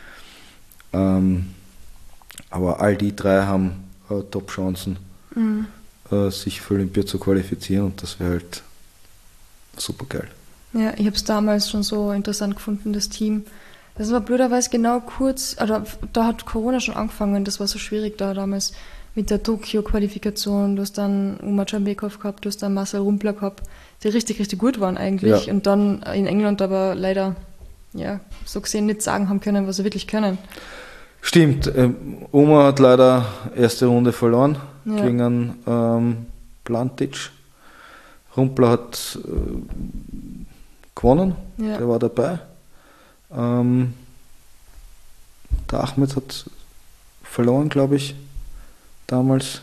Speaker 2: Aber all die 3 haben Top-Chancen, sich für Olympia zu qualifizieren, und das wäre halt super geil.
Speaker 1: Ja, ich habe es damals schon so interessant gefunden, das Team. Das war blöderweise genau kurz, also da hat Corona schon angefangen, das war so schwierig da damals mit der Tokio-Qualifikation. Du hast dann Uma Jambekov gehabt, du hast dann Marcel Rumpler gehabt, die richtig, richtig gut waren eigentlich.
Speaker 2: Ja.
Speaker 1: Und dann in England aber leider, ja, so gesehen nicht sagen haben können, was sie wirklich können.
Speaker 2: Stimmt, Uma hat leider erste Runde verloren gegen einen Plantic. Rumpler hat gewonnen, der war dabei. Der Ahmed hat verloren, glaube ich, damals.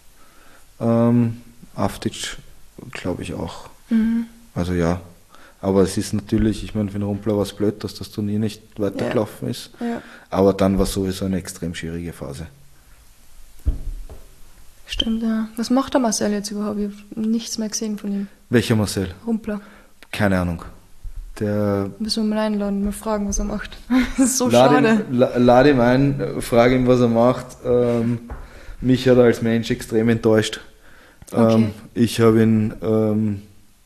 Speaker 2: Aftic, glaube ich, auch. Also ja, aber es ist natürlich, ich meine, für den Rumpler war es blöd, dass das Turnier nicht weitergelaufen ist.
Speaker 1: Ja.
Speaker 2: Aber dann war sowieso eine extrem schwierige Phase.
Speaker 1: Stimmt, ja. Was macht der Marcel jetzt überhaupt? Ich habe nichts mehr gesehen von ihm.
Speaker 2: Welcher Marcel?
Speaker 1: Rumpler.
Speaker 2: Keine Ahnung. Der
Speaker 1: Müssen wir mal einladen, mal fragen, was er macht. Das ist so schade.
Speaker 2: Lade ihm ein, frage ihn, was er macht. Mich hat er als Mensch extrem enttäuscht.
Speaker 1: Okay.
Speaker 2: Ich habe ihn,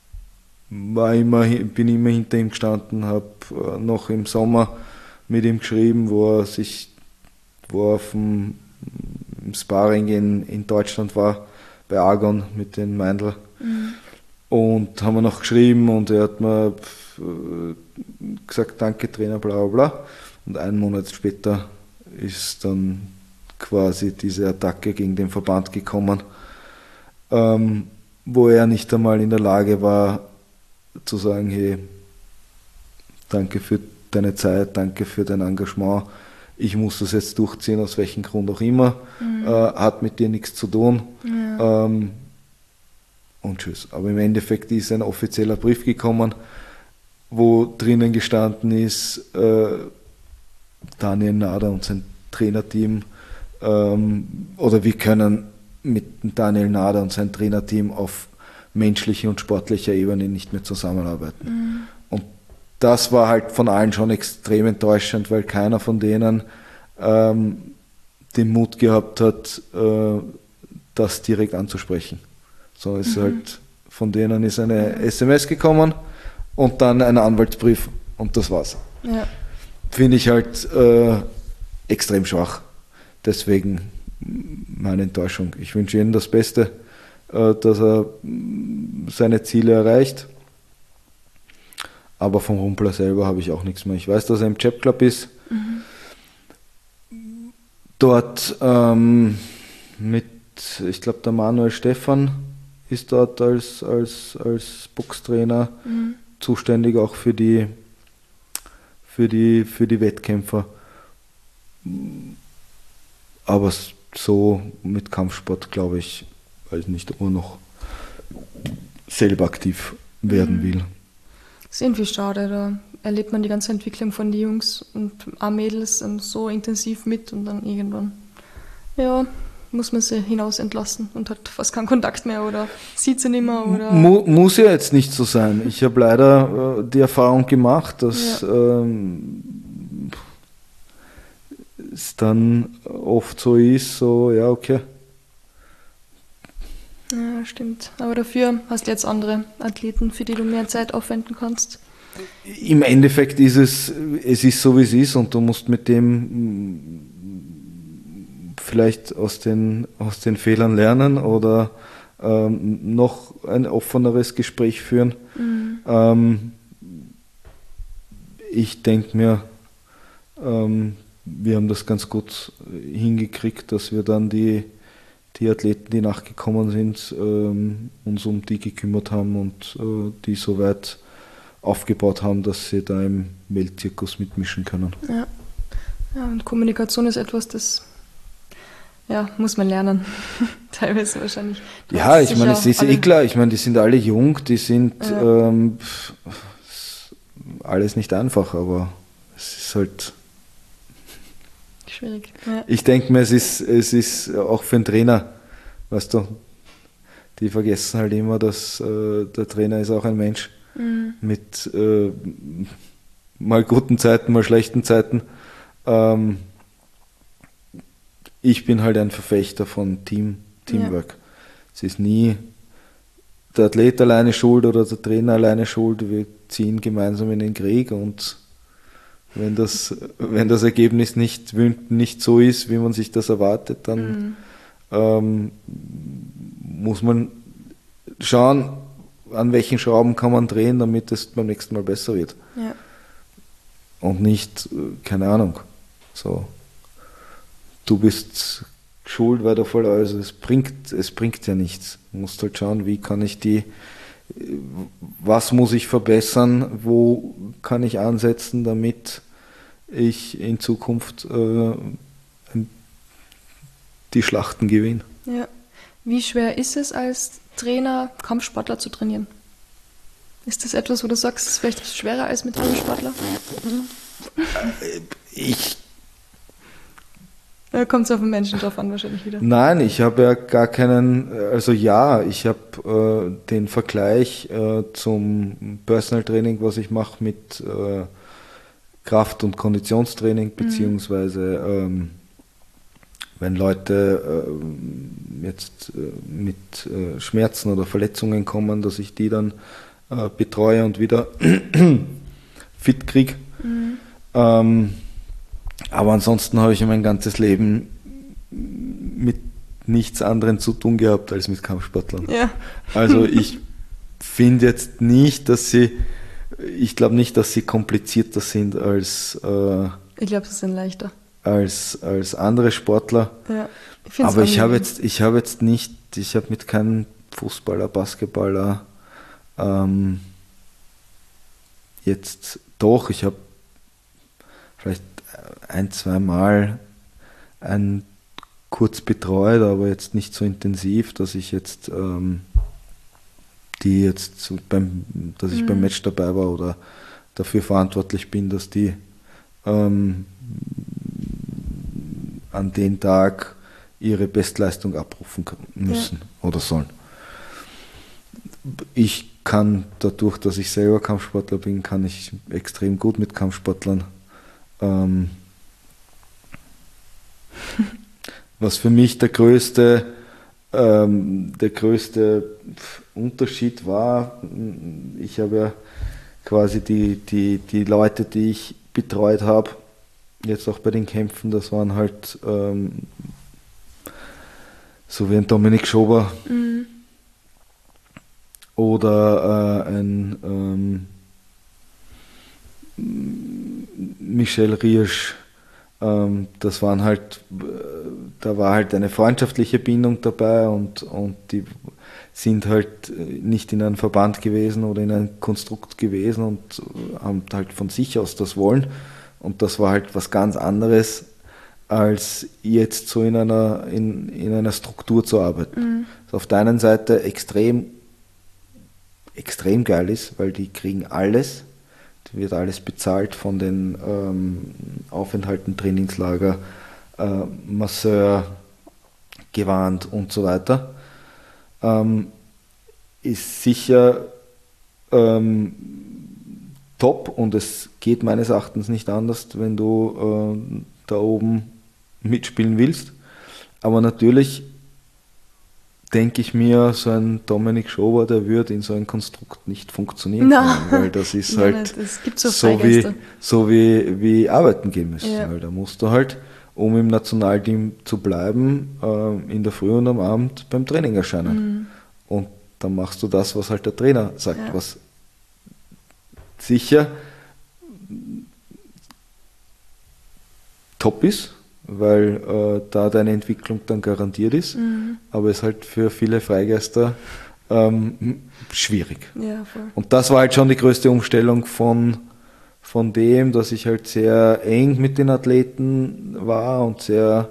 Speaker 2: bin immer hinter ihm gestanden, habe noch im Sommer mit ihm geschrieben, wo er auf dem Sparring in Deutschland war, bei Argon mit den Meindl. Und haben wir noch geschrieben und er hat mir gesagt, danke Trainer, bla bla bla. Und einen Monat später ist dann quasi diese Attacke gegen den Verband gekommen, wo er nicht einmal in der Lage war zu sagen, hey, danke für deine Zeit, danke für dein Engagement, ich muss das jetzt durchziehen, aus welchem Grund auch immer, hat mit dir nichts zu tun. Ja. Und tschüss. Aber im Endeffekt ist ein offizieller Brief gekommen, wo drinnen gestanden ist, Daniel Nader und sein Trainerteam, oder wir können mit Daniel Nader und seinem Trainerteam auf menschlicher und sportlicher Ebene nicht mehr zusammenarbeiten. Und das war halt von allen schon extrem enttäuschend, weil keiner von denen den Mut gehabt hat, das direkt anzusprechen. So ist halt, von denen ist eine SMS gekommen und dann ein Anwaltsbrief und das war's. Ja. Finde ich halt extrem schwach. Deswegen meine Enttäuschung. Ich wünsche Ihnen das Beste, dass er seine Ziele erreicht. Aber vom Rumpler selber habe ich auch nichts mehr. Ich weiß, dass er im Chap Club ist. Dort ich glaube, der Manuel Stephan ist dort als Boxtrainer zuständig auch für die Wettkämpfer. Aber so mit Kampfsport, glaube ich, weil ich nicht immer noch selber aktiv werden will.
Speaker 1: Das ist irgendwie schade, da erlebt man die ganze Entwicklung von den Jungs und auch Mädels so intensiv mit und dann irgendwann, ja, muss man sie hinaus entlassen und hat fast keinen Kontakt mehr oder sieht sie nicht mehr. Oder
Speaker 2: muss ja jetzt nicht so sein. Ich habe leider die Erfahrung gemacht, dass es dann oft so ist, so, ja, okay.
Speaker 1: Ja, stimmt. Aber dafür hast du jetzt andere Athleten, für die du mehr Zeit aufwenden kannst.
Speaker 2: Im Endeffekt ist es ist so, wie es ist und du musst mit dem vielleicht aus den Fehlern lernen oder noch ein offeneres Gespräch führen. Ich denke mir, wir haben das ganz gut hingekriegt, dass wir dann die Athleten, die nachgekommen sind, uns um die gekümmert haben und die so weit aufgebaut haben, dass sie da im Weltzirkus mitmischen können.
Speaker 1: Ja, und Kommunikation ist etwas, das muss man lernen. Teilweise wahrscheinlich.
Speaker 2: Ja, ich meine, es ist eh klar, ich meine, die sind alle jung, die sind alles nicht einfach, aber es ist halt
Speaker 1: schwierig. Ja.
Speaker 2: Ich denke mir, es ist auch für einen Trainer, weißt du, die vergessen halt immer, dass der Trainer ist auch ein Mensch mit mal guten Zeiten, mal schlechten Zeiten. Ich bin halt ein Verfechter von Teamwork. Ja. Es ist nie der Athlet alleine schuld oder der Trainer alleine schuld. Wir ziehen gemeinsam in den Krieg und wenn das Ergebnis nicht so ist, wie man sich das erwartet, dann muss man schauen, an welchen Schrauben kann man drehen, damit es beim nächsten Mal besser wird. Ja. Und nicht, keine Ahnung, so, du bist schuld, weil der voll, also es bringt ja nichts. Du musst halt schauen, wie kann ich was muss ich verbessern, wo kann ich ansetzen, damit ich in Zukunft die Schlachten gewinne.
Speaker 1: Ja. Wie schwer ist es als Trainer, Kampfsportler zu trainieren? Ist das etwas, wo du sagst, es ist vielleicht schwerer als mit Kampfsportler? Kommt es auf den Menschen drauf an, wahrscheinlich wieder.
Speaker 2: Nein, ich habe ja gar keinen, ich habe den Vergleich zum Personal Training, was ich mache mit Kraft- und Konditionstraining, beziehungsweise wenn Leute jetzt mit Schmerzen oder Verletzungen kommen, dass ich die dann betreue und wieder fit kriege. Aber ansonsten habe ich mein ganzes Leben mit nichts anderem zu tun gehabt als mit Kampfsportlern. Ja. Also ich finde jetzt nicht, ich glaube nicht, dass sie komplizierter sind als
Speaker 1: Ich glaube, sie sind leichter.
Speaker 2: als andere Sportler.
Speaker 1: Ja.
Speaker 2: Aber ich habe mit keinem Fußballer, Basketballer jetzt doch, ich habe vielleicht ein, zwei Mal einen kurz betreut, aber jetzt nicht so intensiv, dass ich jetzt dass ich beim Match dabei war oder dafür verantwortlich bin, dass die an den Tag ihre Bestleistung abrufen müssen oder sollen. Ich kann dadurch, dass ich selber Kampfsportler bin, kann ich extrem gut mit Kampfsportlern. Was für mich der größte Unterschied war, ich habe ja quasi die Leute, die ich betreut habe, jetzt auch bei den Kämpfen, das waren halt so wie ein Dominik Schober oder ein Michel Riersch. Das waren halt, da war halt eine freundschaftliche Bindung dabei und die sind halt nicht in einem Verband gewesen oder in einem Konstrukt gewesen und haben halt von sich aus das wollen. Und das war halt was ganz anderes, als jetzt so in einer Struktur zu arbeiten. Das auf der einen Seite extrem geil ist, weil die kriegen alles. Da wird alles bezahlt von den Aufenthalten, Trainingslager, Masseur, Gewand und so weiter. Ist sicher top und es geht meines Erachtens nicht anders, wenn du da oben mitspielen willst. Aber natürlich denke ich mir, so ein Dominik Schober, der wird in so einem Konstrukt nicht funktionieren können, weil das ist halt
Speaker 1: es gibt so
Speaker 2: so wie arbeiten gehen müssen. Ja. Weil da musst du halt, um im Nationalteam zu bleiben, in der Früh und am Abend beim Training erscheinen. Und dann machst du das, was halt der Trainer sagt, was sicher top ist, weil da deine Entwicklung dann garantiert ist, aber es ist halt für viele Freigeister schwierig.
Speaker 1: Ja, voll.
Speaker 2: Und das war halt schon die größte Umstellung von dem, dass ich halt sehr eng mit den Athleten war und sehr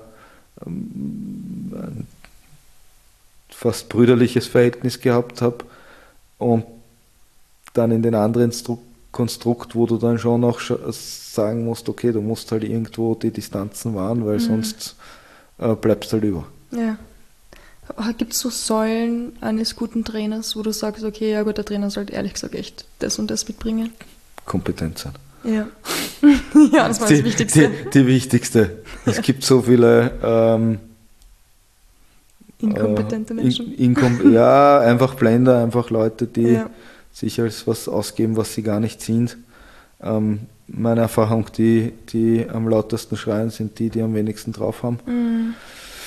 Speaker 2: ein fast brüderliches Verhältnis gehabt habe und dann in den anderen Konstrukt, wo du dann schon auch sagen musst, okay, du musst halt irgendwo die Distanzen wahren, weil sonst bleibst du halt über.
Speaker 1: Ja. Gibt es so Säulen eines guten Trainers, wo du sagst, okay, ja gut, der Trainer sollte ehrlich gesagt echt das und das mitbringen?
Speaker 2: Kompetent sein.
Speaker 1: Ja. Ja, das war das Wichtigste.
Speaker 2: Die wichtigste. Es gibt so viele
Speaker 1: inkompetente Menschen.
Speaker 2: Ja, einfach Blender, einfach Leute, die sich als was ausgeben, was sie gar nicht sind. Meine Erfahrung, die am lautesten schreien, sind die am wenigsten drauf haben.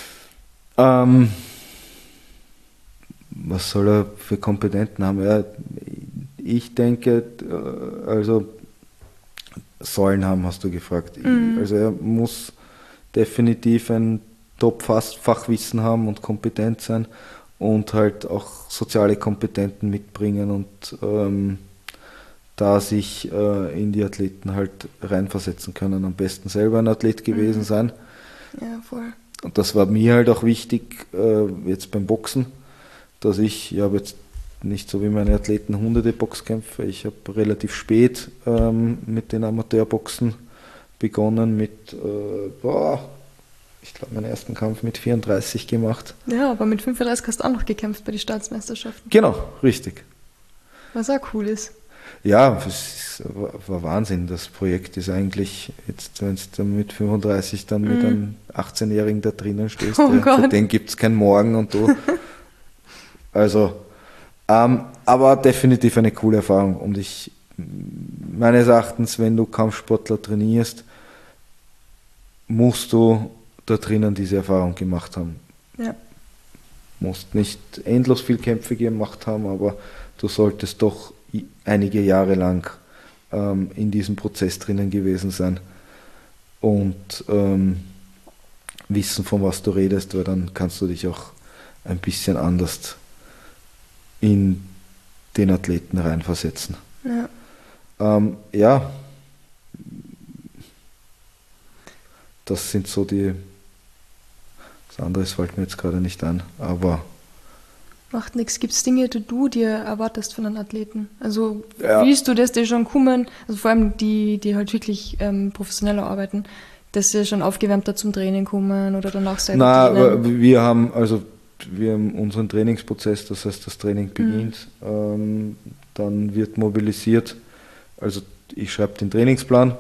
Speaker 2: Was soll er für Kompetenten haben? Ja, ich denke, also Säulen haben, hast du gefragt. Also er muss definitiv ein Top-Fachwissen haben und kompetent sein und halt auch soziale Kompetenzen mitbringen und da sich in die Athleten halt reinversetzen können. Am besten selber ein Athlet gewesen sein.
Speaker 1: Ja, voll.
Speaker 2: Und das war mir halt auch wichtig, jetzt beim Boxen, dass ich habe jetzt nicht so wie meine Athleten hunderte Boxkämpfe. Ich habe relativ spät mit den Amateurboxen begonnen mit, ich glaube, meinen ersten Kampf mit 34 gemacht.
Speaker 1: Ja, aber mit 35 hast du auch noch gekämpft bei den Staatsmeisterschaften.
Speaker 2: Genau, richtig.
Speaker 1: Was auch cool ist.
Speaker 2: Ja, es war Wahnsinn. Das Projekt ist eigentlich, jetzt, wenn du mit 35 dann mit einem 18-Jährigen da drinnen stehst, für den gibt es keinen Morgen und du. Also, aber definitiv eine coole Erfahrung. Und meines Erachtens, wenn du Kampfsportler trainierst, musst du da drinnen diese Erfahrung gemacht haben.
Speaker 1: Ja.
Speaker 2: Musst nicht endlos viel Kämpfe gemacht haben, aber du solltest doch einige Jahre lang in diesem Prozess drinnen gewesen sein und wissen, von was du redest, weil dann kannst du dich auch ein bisschen anders in den Athleten reinversetzen.
Speaker 1: Ja.
Speaker 2: Ja, das sind so das andere fällt mir jetzt gerade nicht ein, aber
Speaker 1: Macht nichts. Gibt es Dinge, die du dir erwartest von einem Athleten? Also
Speaker 2: ja.
Speaker 1: wie ist du das, die schon kommen, also vor allem die halt wirklich professioneller arbeiten, dass sie schon aufgewärmter zum Training kommen oder danach selber
Speaker 2: trainieren? Wir haben unseren Trainingsprozess, das heißt, das Training beginnt, dann wird mobilisiert, also ich schreibe den Trainingsplan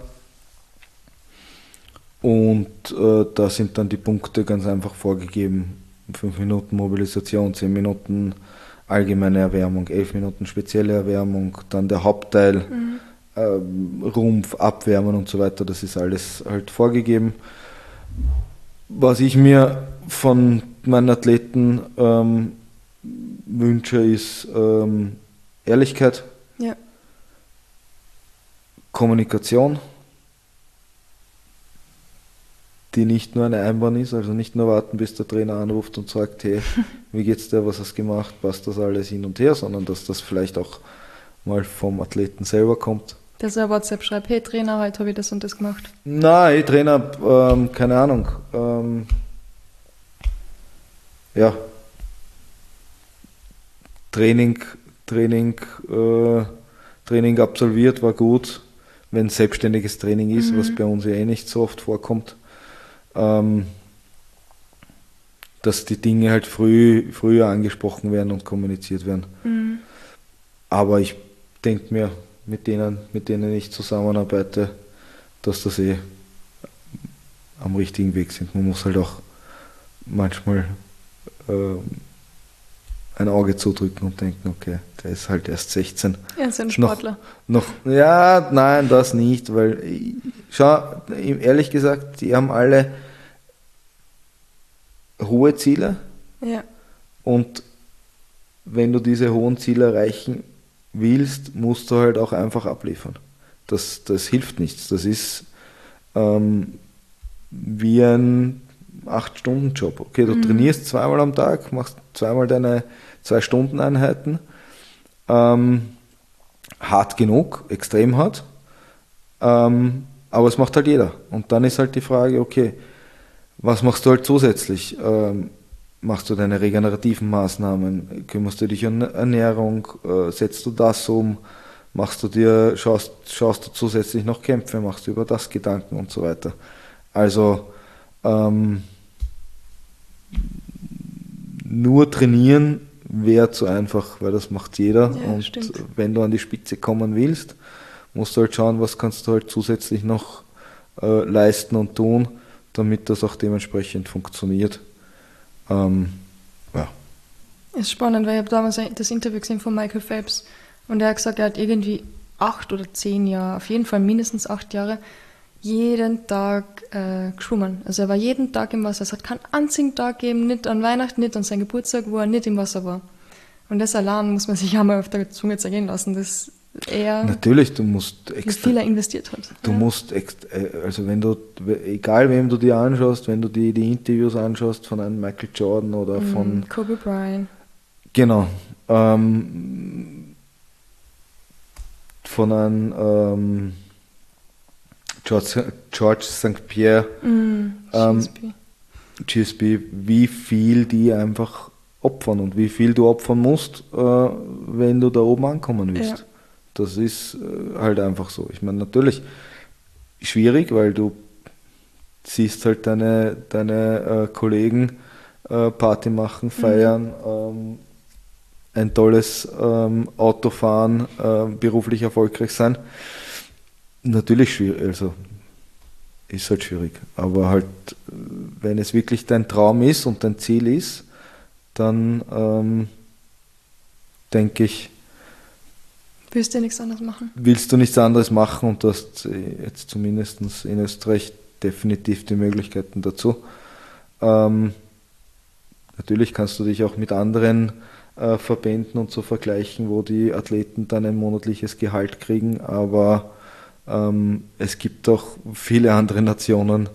Speaker 2: und da sind dann die Punkte ganz einfach vorgegeben. 5 Minuten Mobilisation, 10 Minuten allgemeine Erwärmung, 11 Minuten spezielle Erwärmung, dann der Hauptteil, Rumpf, Abwärmen und so weiter, das ist alles halt vorgegeben. Was ich mir von meinen Athleten wünsche, ist Ehrlichkeit,
Speaker 1: ja.
Speaker 2: Kommunikation, die nicht nur eine Einbahn ist, also nicht nur warten, bis der Trainer anruft und sagt, hey, wie geht's dir, was hast du gemacht, passt das alles hin und her, sondern dass das vielleicht auch mal vom Athleten selber kommt.
Speaker 1: Dass er WhatsApp schreibt, hey Trainer, heute habe ich das und das gemacht.
Speaker 2: Nein, hey Trainer, keine Ahnung. Ja. Training absolviert, war gut, wenn selbstständiges Training ist, was bei uns ja eh nicht so oft vorkommt. Dass die Dinge halt früher angesprochen werden und kommuniziert werden. Aber ich denke mir, mit denen ich zusammenarbeite, dass das am richtigen Weg sind. Man muss halt auch manchmal ein Auge zudrücken und denken, okay, der ist halt erst 16.
Speaker 1: Er ist ein Sportler.
Speaker 2: Ja, nein, das nicht, weil, schau, ehrlich gesagt, die haben alle hohe Ziele.
Speaker 1: Ja.
Speaker 2: Und wenn du diese hohen Ziele erreichen willst, musst du halt auch einfach abliefern. Das hilft nichts. Das ist wie ein 8-Stunden-Job. Okay, du trainierst zweimal am Tag, machst zweimal deine 2-Stunden-Einheiten. Hart genug, extrem hart. Aber es macht halt jeder. Und dann ist halt die Frage, okay, was machst du halt zusätzlich? Machst du deine regenerativen Maßnahmen? Kümmerst du dich um Ernährung? Setzt du das um? Schaust du zusätzlich noch Kämpfe? Machst du über das Gedanken und so weiter? Also nur trainieren wäre zu einfach, weil das macht jeder.
Speaker 1: Ja,
Speaker 2: und
Speaker 1: stimmt.
Speaker 2: Wenn du an die Spitze kommen willst, musst du halt schauen, was kannst du halt zusätzlich noch leisten und tun, damit das auch dementsprechend funktioniert. Ja.
Speaker 1: Ist spannend, weil ich habe damals das Interview gesehen von Michael Phelps und er hat gesagt, er hat irgendwie 8 oder 10 Jahre, auf jeden Fall mindestens 8 Jahre, jeden Tag geschwommen. Also er war jeden Tag im Wasser. Es hat keinen einzigen Tag gegeben, nicht an Weihnachten, nicht an seinem Geburtstag, wo er nicht im Wasser war. Und das allein muss man sich auch mal auf der Zunge zergehen lassen, dass er
Speaker 2: Natürlich, du musst
Speaker 1: wie viel er investiert hat.
Speaker 2: Du musst, also egal wem du dir anschaust, wenn du die Interviews anschaust von einem Michael Jordan oder von
Speaker 1: Kobe Bryant.
Speaker 2: Genau. Von einem George St. Pierre, GSP, wie viel die einfach opfern und wie viel du opfern musst, wenn du da oben ankommen willst.
Speaker 1: Ja.
Speaker 2: Das ist halt einfach so. Ich meine, natürlich schwierig, weil du siehst halt deine Kollegen Party machen, feiern, ein tolles Auto fahren, beruflich erfolgreich sein. Natürlich schwierig, also ist halt schwierig. Aber halt, wenn es wirklich dein Traum ist und dein Ziel ist, dann denke ich,
Speaker 1: Willst du nichts anderes machen?
Speaker 2: Willst du nichts anderes machen und du hast jetzt zumindest in Österreich definitiv die Möglichkeiten dazu. Natürlich kannst du dich auch mit anderen Verbänden und so vergleichen, wo die Athleten dann ein monatliches Gehalt kriegen, aber es gibt auch viele andere Nationen,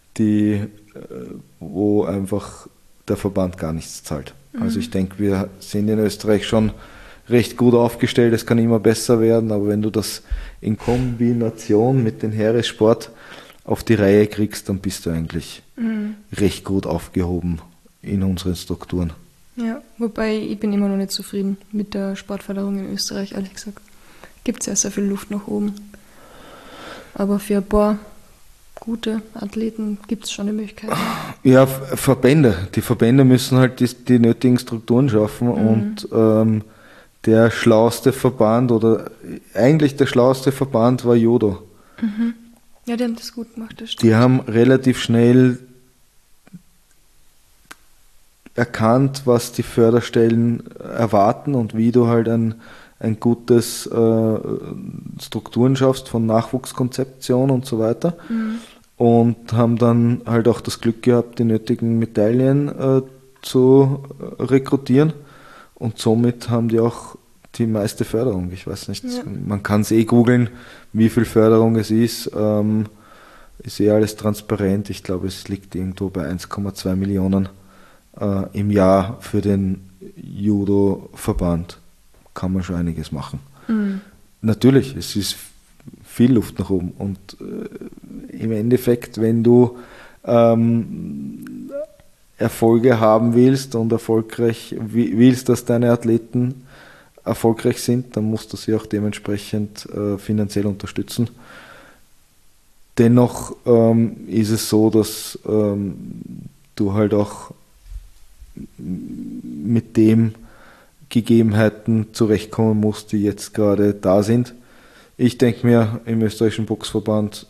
Speaker 2: wo einfach der Verband gar nichts zahlt. Also ich denke, wir sind in Österreich schon recht gut aufgestellt, es kann immer besser werden, aber wenn du das in Kombination mit dem Heeressport auf die Reihe kriegst, dann bist du eigentlich recht gut aufgehoben in unseren Strukturen.
Speaker 1: Ja, wobei ich bin immer noch nicht zufrieden mit der Sportförderung in Österreich, ehrlich gesagt. Gibt es ja sehr viel Luft nach oben. Aber für ein paar gute Athleten gibt es schon die Möglichkeit.
Speaker 2: Ja, die Verbände müssen halt die nötigen Strukturen schaffen und der schlauste Verband oder eigentlich der schlauste Verband war Judo.
Speaker 1: Ja, die haben das gut gemacht, das stimmt.
Speaker 2: Die haben relativ schnell erkannt, was die Förderstellen erwarten und wie du halt ein gutes Strukturen schaffst von Nachwuchskonzeption und so weiter. Und haben dann halt auch das Glück gehabt, die nötigen Medaillen zu rekrutieren. Und somit haben die auch die meiste Förderung. Ich weiß nicht, man kann es googeln, wie viel Förderung es ist. Ist alles transparent. Ich glaube, es liegt irgendwo bei 1,2 Millionen im Jahr für den Judo-Verband. Kann man schon einiges machen. Natürlich, es ist viel Luft nach oben und im Endeffekt, wenn du Erfolge haben willst und erfolgreich willst, dass deine Athleten erfolgreich sind, dann musst du sie auch dementsprechend finanziell unterstützen. Dennoch ist es so, dass du halt auch mit den Gegebenheiten zurechtkommen musst, die jetzt gerade da sind. Ich denke mir, im österreichischen Boxverband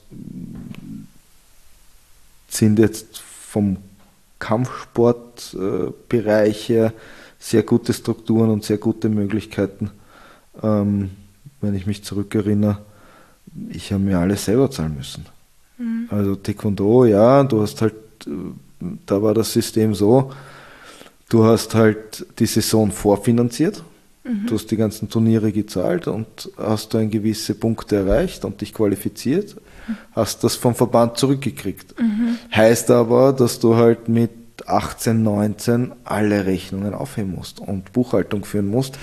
Speaker 2: sind jetzt vom Kampfsportbereich her sehr gute Strukturen und sehr gute Möglichkeiten. Wenn ich mich zurückerinnere, ich habe mir alles selber zahlen müssen. Also Taekwondo, ja, du hast halt, da war das System so, du hast halt die Saison vorfinanziert, du hast die ganzen Turniere gezahlt und hast du ein gewisse Punkte erreicht und dich qualifiziert, hast das vom Verband zurückgekriegt. Heißt aber, dass du halt mit 18, 19 alle Rechnungen aufheben musst und Buchhaltung führen musst.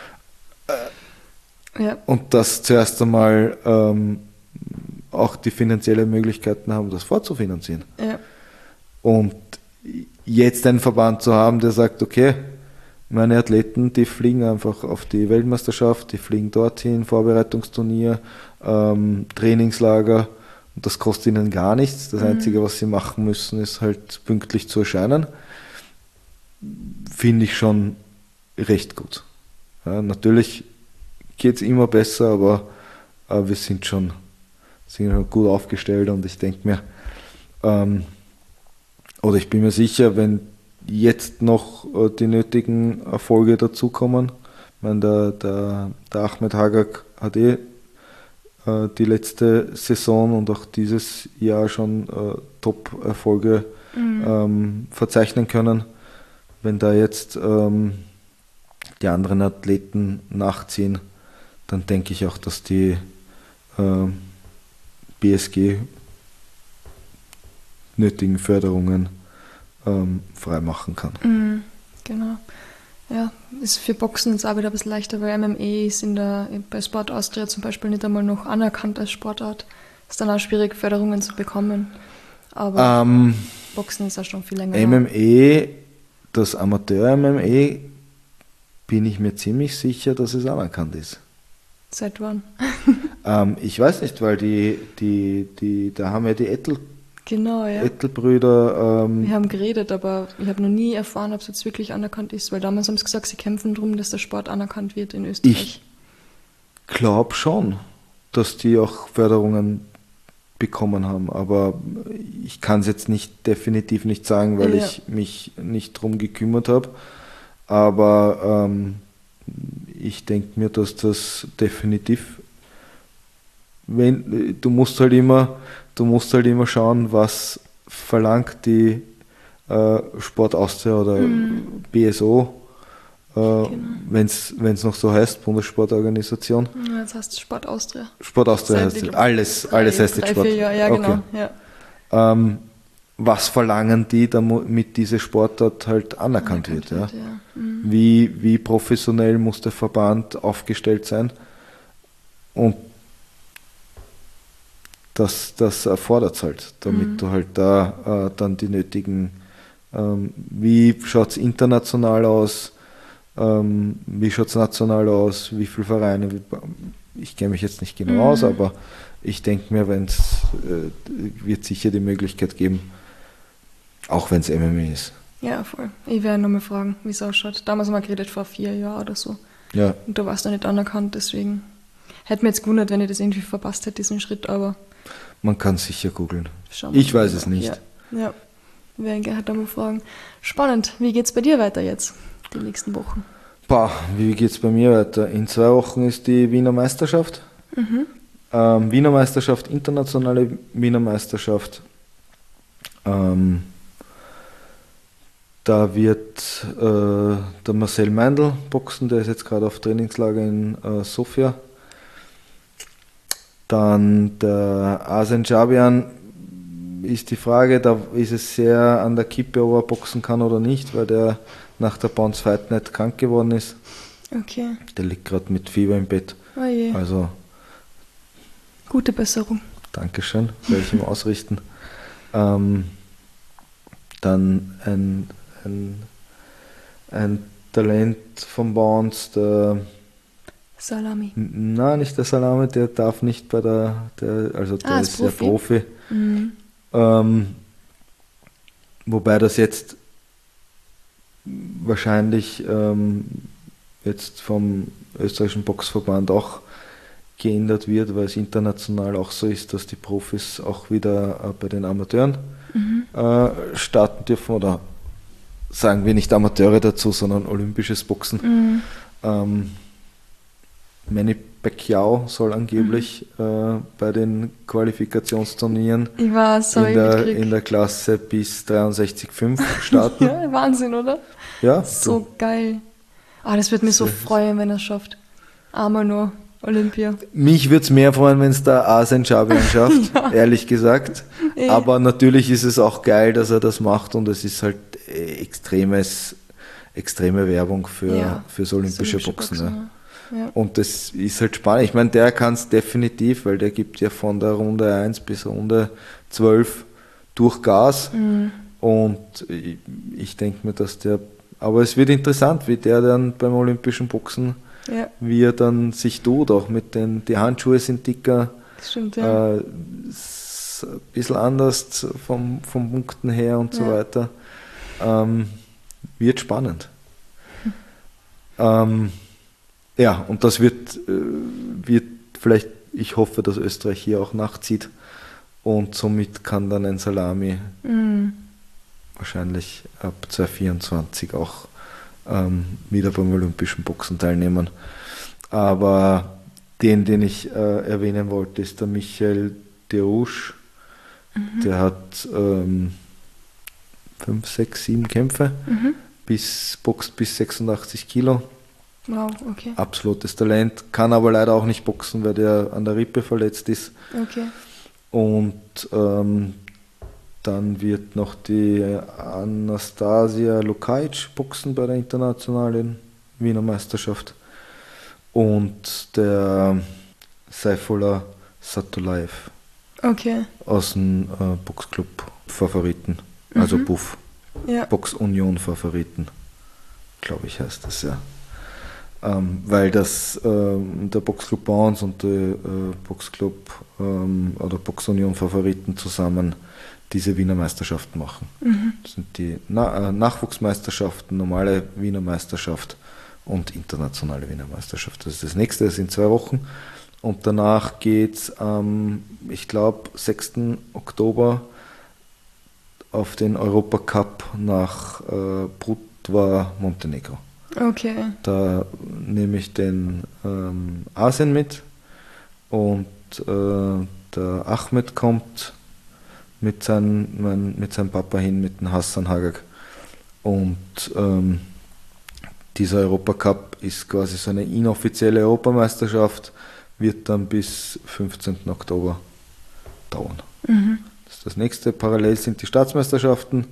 Speaker 2: Und das zuerst einmal auch die finanziellen Möglichkeiten haben, das vorzufinanzieren. Ja. Und jetzt einen Verband zu haben, der sagt, okay, meine Athleten, die fliegen einfach auf die Weltmeisterschaft, die fliegen dorthin, Vorbereitungsturnier, Trainingslager, und das kostet ihnen gar nichts. Das Einzige, was sie machen müssen, ist halt pünktlich zu erscheinen. Finde ich schon recht gut. Ja, natürlich geht es immer besser, aber wir sind schon gut aufgestellt und ich denke mir, oder ich bin mir sicher, wenn jetzt noch die nötigen Erfolge dazukommen, ich meine, der Ahmed Hagag hat die letzte Saison und auch dieses Jahr schon Top-Erfolge verzeichnen können. Wenn da jetzt die anderen Athleten nachziehen, dann denke ich auch, dass die BSG nötigen Förderungen freimachen kann.
Speaker 1: Genau. Ja, ist für Boxen jetzt auch wieder ein bisschen leichter, weil MMA ist bei Sport Austria zum Beispiel nicht einmal noch anerkannt als Sportart. Ist dann auch schwierig, Förderungen zu bekommen. Aber Boxen ist auch schon viel länger.
Speaker 2: MMA, das Amateur-MMA, bin ich mir ziemlich sicher, dass es anerkannt ist.
Speaker 1: Seit wann?
Speaker 2: Ich weiß nicht, weil da haben ja die
Speaker 1: Ettelbrüder. Wir haben geredet, aber ich habe noch nie erfahren, ob es jetzt wirklich anerkannt ist, weil damals haben sie gesagt, sie kämpfen darum, dass der Sport anerkannt wird in Österreich.
Speaker 2: Ich glaube schon, dass die auch Förderungen bekommen haben, aber ich kann es jetzt definitiv nicht sagen, weil ich mich nicht drum gekümmert habe. Aber ich denke mir, dass das definitiv, du musst halt immer schauen, was verlangt die Sport Austria oder BSO wenn es noch so heißt, Bundessportorganisation.
Speaker 1: Ja, jetzt heißt es Sport Austria.
Speaker 2: Sport Austria heißt es. Alles heißt jetzt Sport.
Speaker 1: 3-4 Jahre, ja, genau.
Speaker 2: Okay.
Speaker 1: Ja.
Speaker 2: Was verlangen die, damit diese Sportart halt anerkannt wird? Ja?
Speaker 1: Ja. Mhm.
Speaker 2: Wie professionell muss der Verband aufgestellt sein? Und das erfordert es halt, damit du halt da dann die nötigen, wie schaut es international aus, wie schaut es national aus, wie viele Vereine, ich kenne mich jetzt nicht genau aus, aber ich denke mir, wird sicher die Möglichkeit geben, auch wenn es MMA ist.
Speaker 1: Ja, voll. Ich werde nochmal fragen, wie es ausschaut. Damals haben wir geredet, vor 4 Jahren oder so.
Speaker 2: Ja.
Speaker 1: Und da war es noch nicht anerkannt, deswegen hätte mir jetzt gewundert, wenn ich das irgendwie verpasst hätte, diesen Schritt, aber
Speaker 2: Man kann sicher googeln.
Speaker 1: schauen wir
Speaker 2: Ich
Speaker 1: mal.
Speaker 2: weiß es nicht.
Speaker 1: Ja. Wir werden Gerhard einmal fragen. Spannend. Wie geht's bei dir weiter jetzt, die nächsten Wochen?
Speaker 2: Wie geht es bei mir weiter? In 2 Wochen ist die Wiener Meisterschaft. Wiener Meisterschaft, internationale Wiener Meisterschaft. Da wird der Marcel Meindl boxen, der ist jetzt gerade auf Trainingslager in Sofia. Dann der Asen Jabian ist die Frage, da ist es sehr an der Kippe, ob er boxen kann oder nicht, weil der nach der Bounce Fight Night krank geworden ist.
Speaker 1: Okay.
Speaker 2: Der liegt gerade mit Fieber im Bett.
Speaker 1: Oh je.
Speaker 2: Also
Speaker 1: Gute Besserung.
Speaker 2: Dankeschön, werde ich ihm ausrichten. Dann ein Talent vom Bounce, der
Speaker 1: Salami.
Speaker 2: Nein, nicht der Salame, der darf nicht bei der ist ja Profi. Wobei das jetzt wahrscheinlich jetzt vom österreichischen Boxverband auch geändert wird, weil es international auch so ist, dass die Profis auch wieder bei den Amateuren starten dürfen, oder sagen wir nicht Amateure dazu, sondern olympisches Boxen. Manny Pacquiao soll angeblich bei den Qualifikationsturnieren
Speaker 1: Ich war so
Speaker 2: in der Klasse bis 63,5 starten.
Speaker 1: Ja, Wahnsinn, oder?
Speaker 2: Ja,
Speaker 1: So geil. Das wird mich so freuen, wenn er es schafft. Einmal nur Olympia.
Speaker 2: Mich würde es mehr freuen, wenn es der Asen Jabian schafft, ehrlich gesagt. Aber natürlich ist es auch geil, dass er das macht, und es ist halt extreme Werbung fürs olympische Boxen. Ja.
Speaker 1: Ja.
Speaker 2: Und das ist halt spannend. Ich meine, der kann es definitiv, weil der gibt ja von der Runde 1 bis Runde 12 durch Gas. Und ich denke mir, aber es wird interessant, wie der dann beim olympischen Boxen, wie er dann sich tut, auch mit die Handschuhe sind dicker.
Speaker 1: Das stimmt, ja.
Speaker 2: Ein bisschen anders vom Punkten her und so weiter. Wird spannend. Ja, und das wird vielleicht, ich hoffe, dass Österreich hier auch nachzieht, und somit kann dann ein Salami wahrscheinlich ab 2024 auch wieder beim olympischen Boxen teilnehmen. Aber den ich erwähnen wollte, ist der Michael Derouche. Der hat 5, 6, 7 Kämpfe, boxt bis 86 Kilo.
Speaker 1: Wow, okay.
Speaker 2: Absolutes Talent, kann aber leider auch nicht boxen, weil der an der Rippe verletzt ist.
Speaker 1: Okay.
Speaker 2: Und dann wird noch die Anastasia Lukajic boxen bei der internationalen Wiener Meisterschaft. Und der Saifullah Satulaev.
Speaker 1: Okay.
Speaker 2: Aus dem Boxclub Favoriten, also BUF.
Speaker 1: Ja.
Speaker 2: Box Union Favoriten, glaube ich, heißt das, ja. Weil der Boxclub Bounce und der Boxclub oder Box Union Favoriten zusammen diese Wiener Meisterschaften machen. Das sind die Nachwuchsmeisterschaften, normale Wiener Meisterschaft und internationale Wiener Meisterschaft. Das ist das nächste, das ist in 2 Wochen. Und danach geht es am, ich glaube, 6. Oktober auf den Europacup nach Budva, Montenegro.
Speaker 1: Okay.
Speaker 2: Da nehme ich den Asen mit, und der Ahmed kommt mit seinem Papa hin, mit dem Hassan Hagag. Und Dieser Europacup ist quasi so eine inoffizielle Europameisterschaft, wird dann bis 15. Oktober dauern. Das ist das nächste. Parallel sind die Staatsmeisterschaften,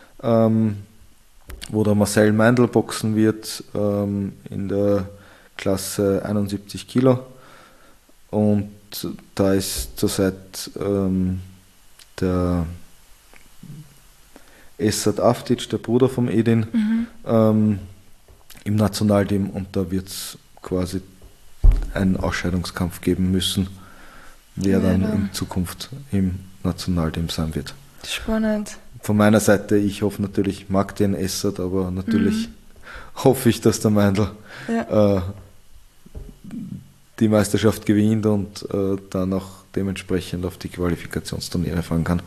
Speaker 2: wo der Marcel Meindl boxen wird in der Klasse 71 Kilo. Und da ist zurzeit der Esad Aftic, der Bruder vom Edin, im Nationalteam, und da wird es quasi einen Ausscheidungskampf geben müssen, wer dann in Zukunft im Nationalteam sein wird.
Speaker 1: Spannend.
Speaker 2: Von meiner Seite, ich hoffe natürlich, ich mag den Esad, aber natürlich hoffe ich, dass der Meindl die Meisterschaft gewinnt und dann auch dementsprechend auf die Qualifikationsturniere fahren kann.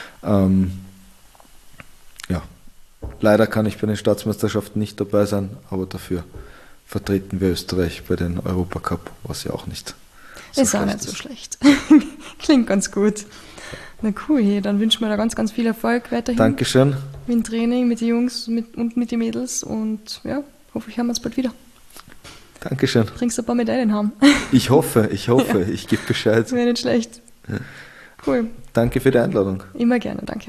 Speaker 2: Leider kann ich bei den Staatsmeisterschaften nicht dabei sein, aber dafür vertreten wir Österreich bei den Europacup, was ja auch nicht so
Speaker 1: ist auch nicht so schlecht. Klingt ganz gut. Na cool, hey, dann wünschen wir da ganz, ganz viel Erfolg weiterhin.
Speaker 2: Dankeschön.
Speaker 1: Mit dem Training, mit den Jungs und mit den Mädels, und ja, hoffentlich hören wir uns bald wieder.
Speaker 2: Dankeschön.
Speaker 1: Trinkst ein paar Medaillen haben.
Speaker 2: Ich hoffe, ich gebe Bescheid.
Speaker 1: Wäre nicht schlecht. Cool.
Speaker 2: Danke für die Einladung.
Speaker 1: Immer gerne, danke.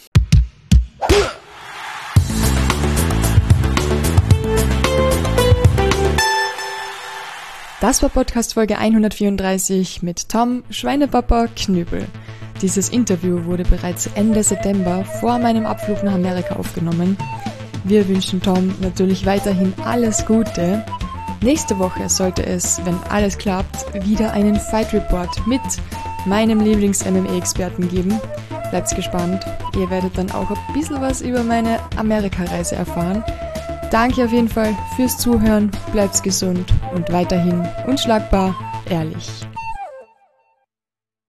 Speaker 1: Das war Podcast Folge 134 mit Tom Schweinepapa Knüppel. Dieses Interview wurde bereits Ende September vor meinem Abflug nach Amerika aufgenommen. Wir wünschen Tom natürlich weiterhin alles Gute. Nächste Woche sollte es, wenn alles klappt, wieder einen Fight Report mit meinem Lieblings-MMA-Experten geben. Bleibt gespannt. Ihr werdet dann auch ein bisschen was über meine Amerika-Reise erfahren. Danke auf jeden Fall fürs Zuhören, bleibt gesund und weiterhin unschlagbar ehrlich.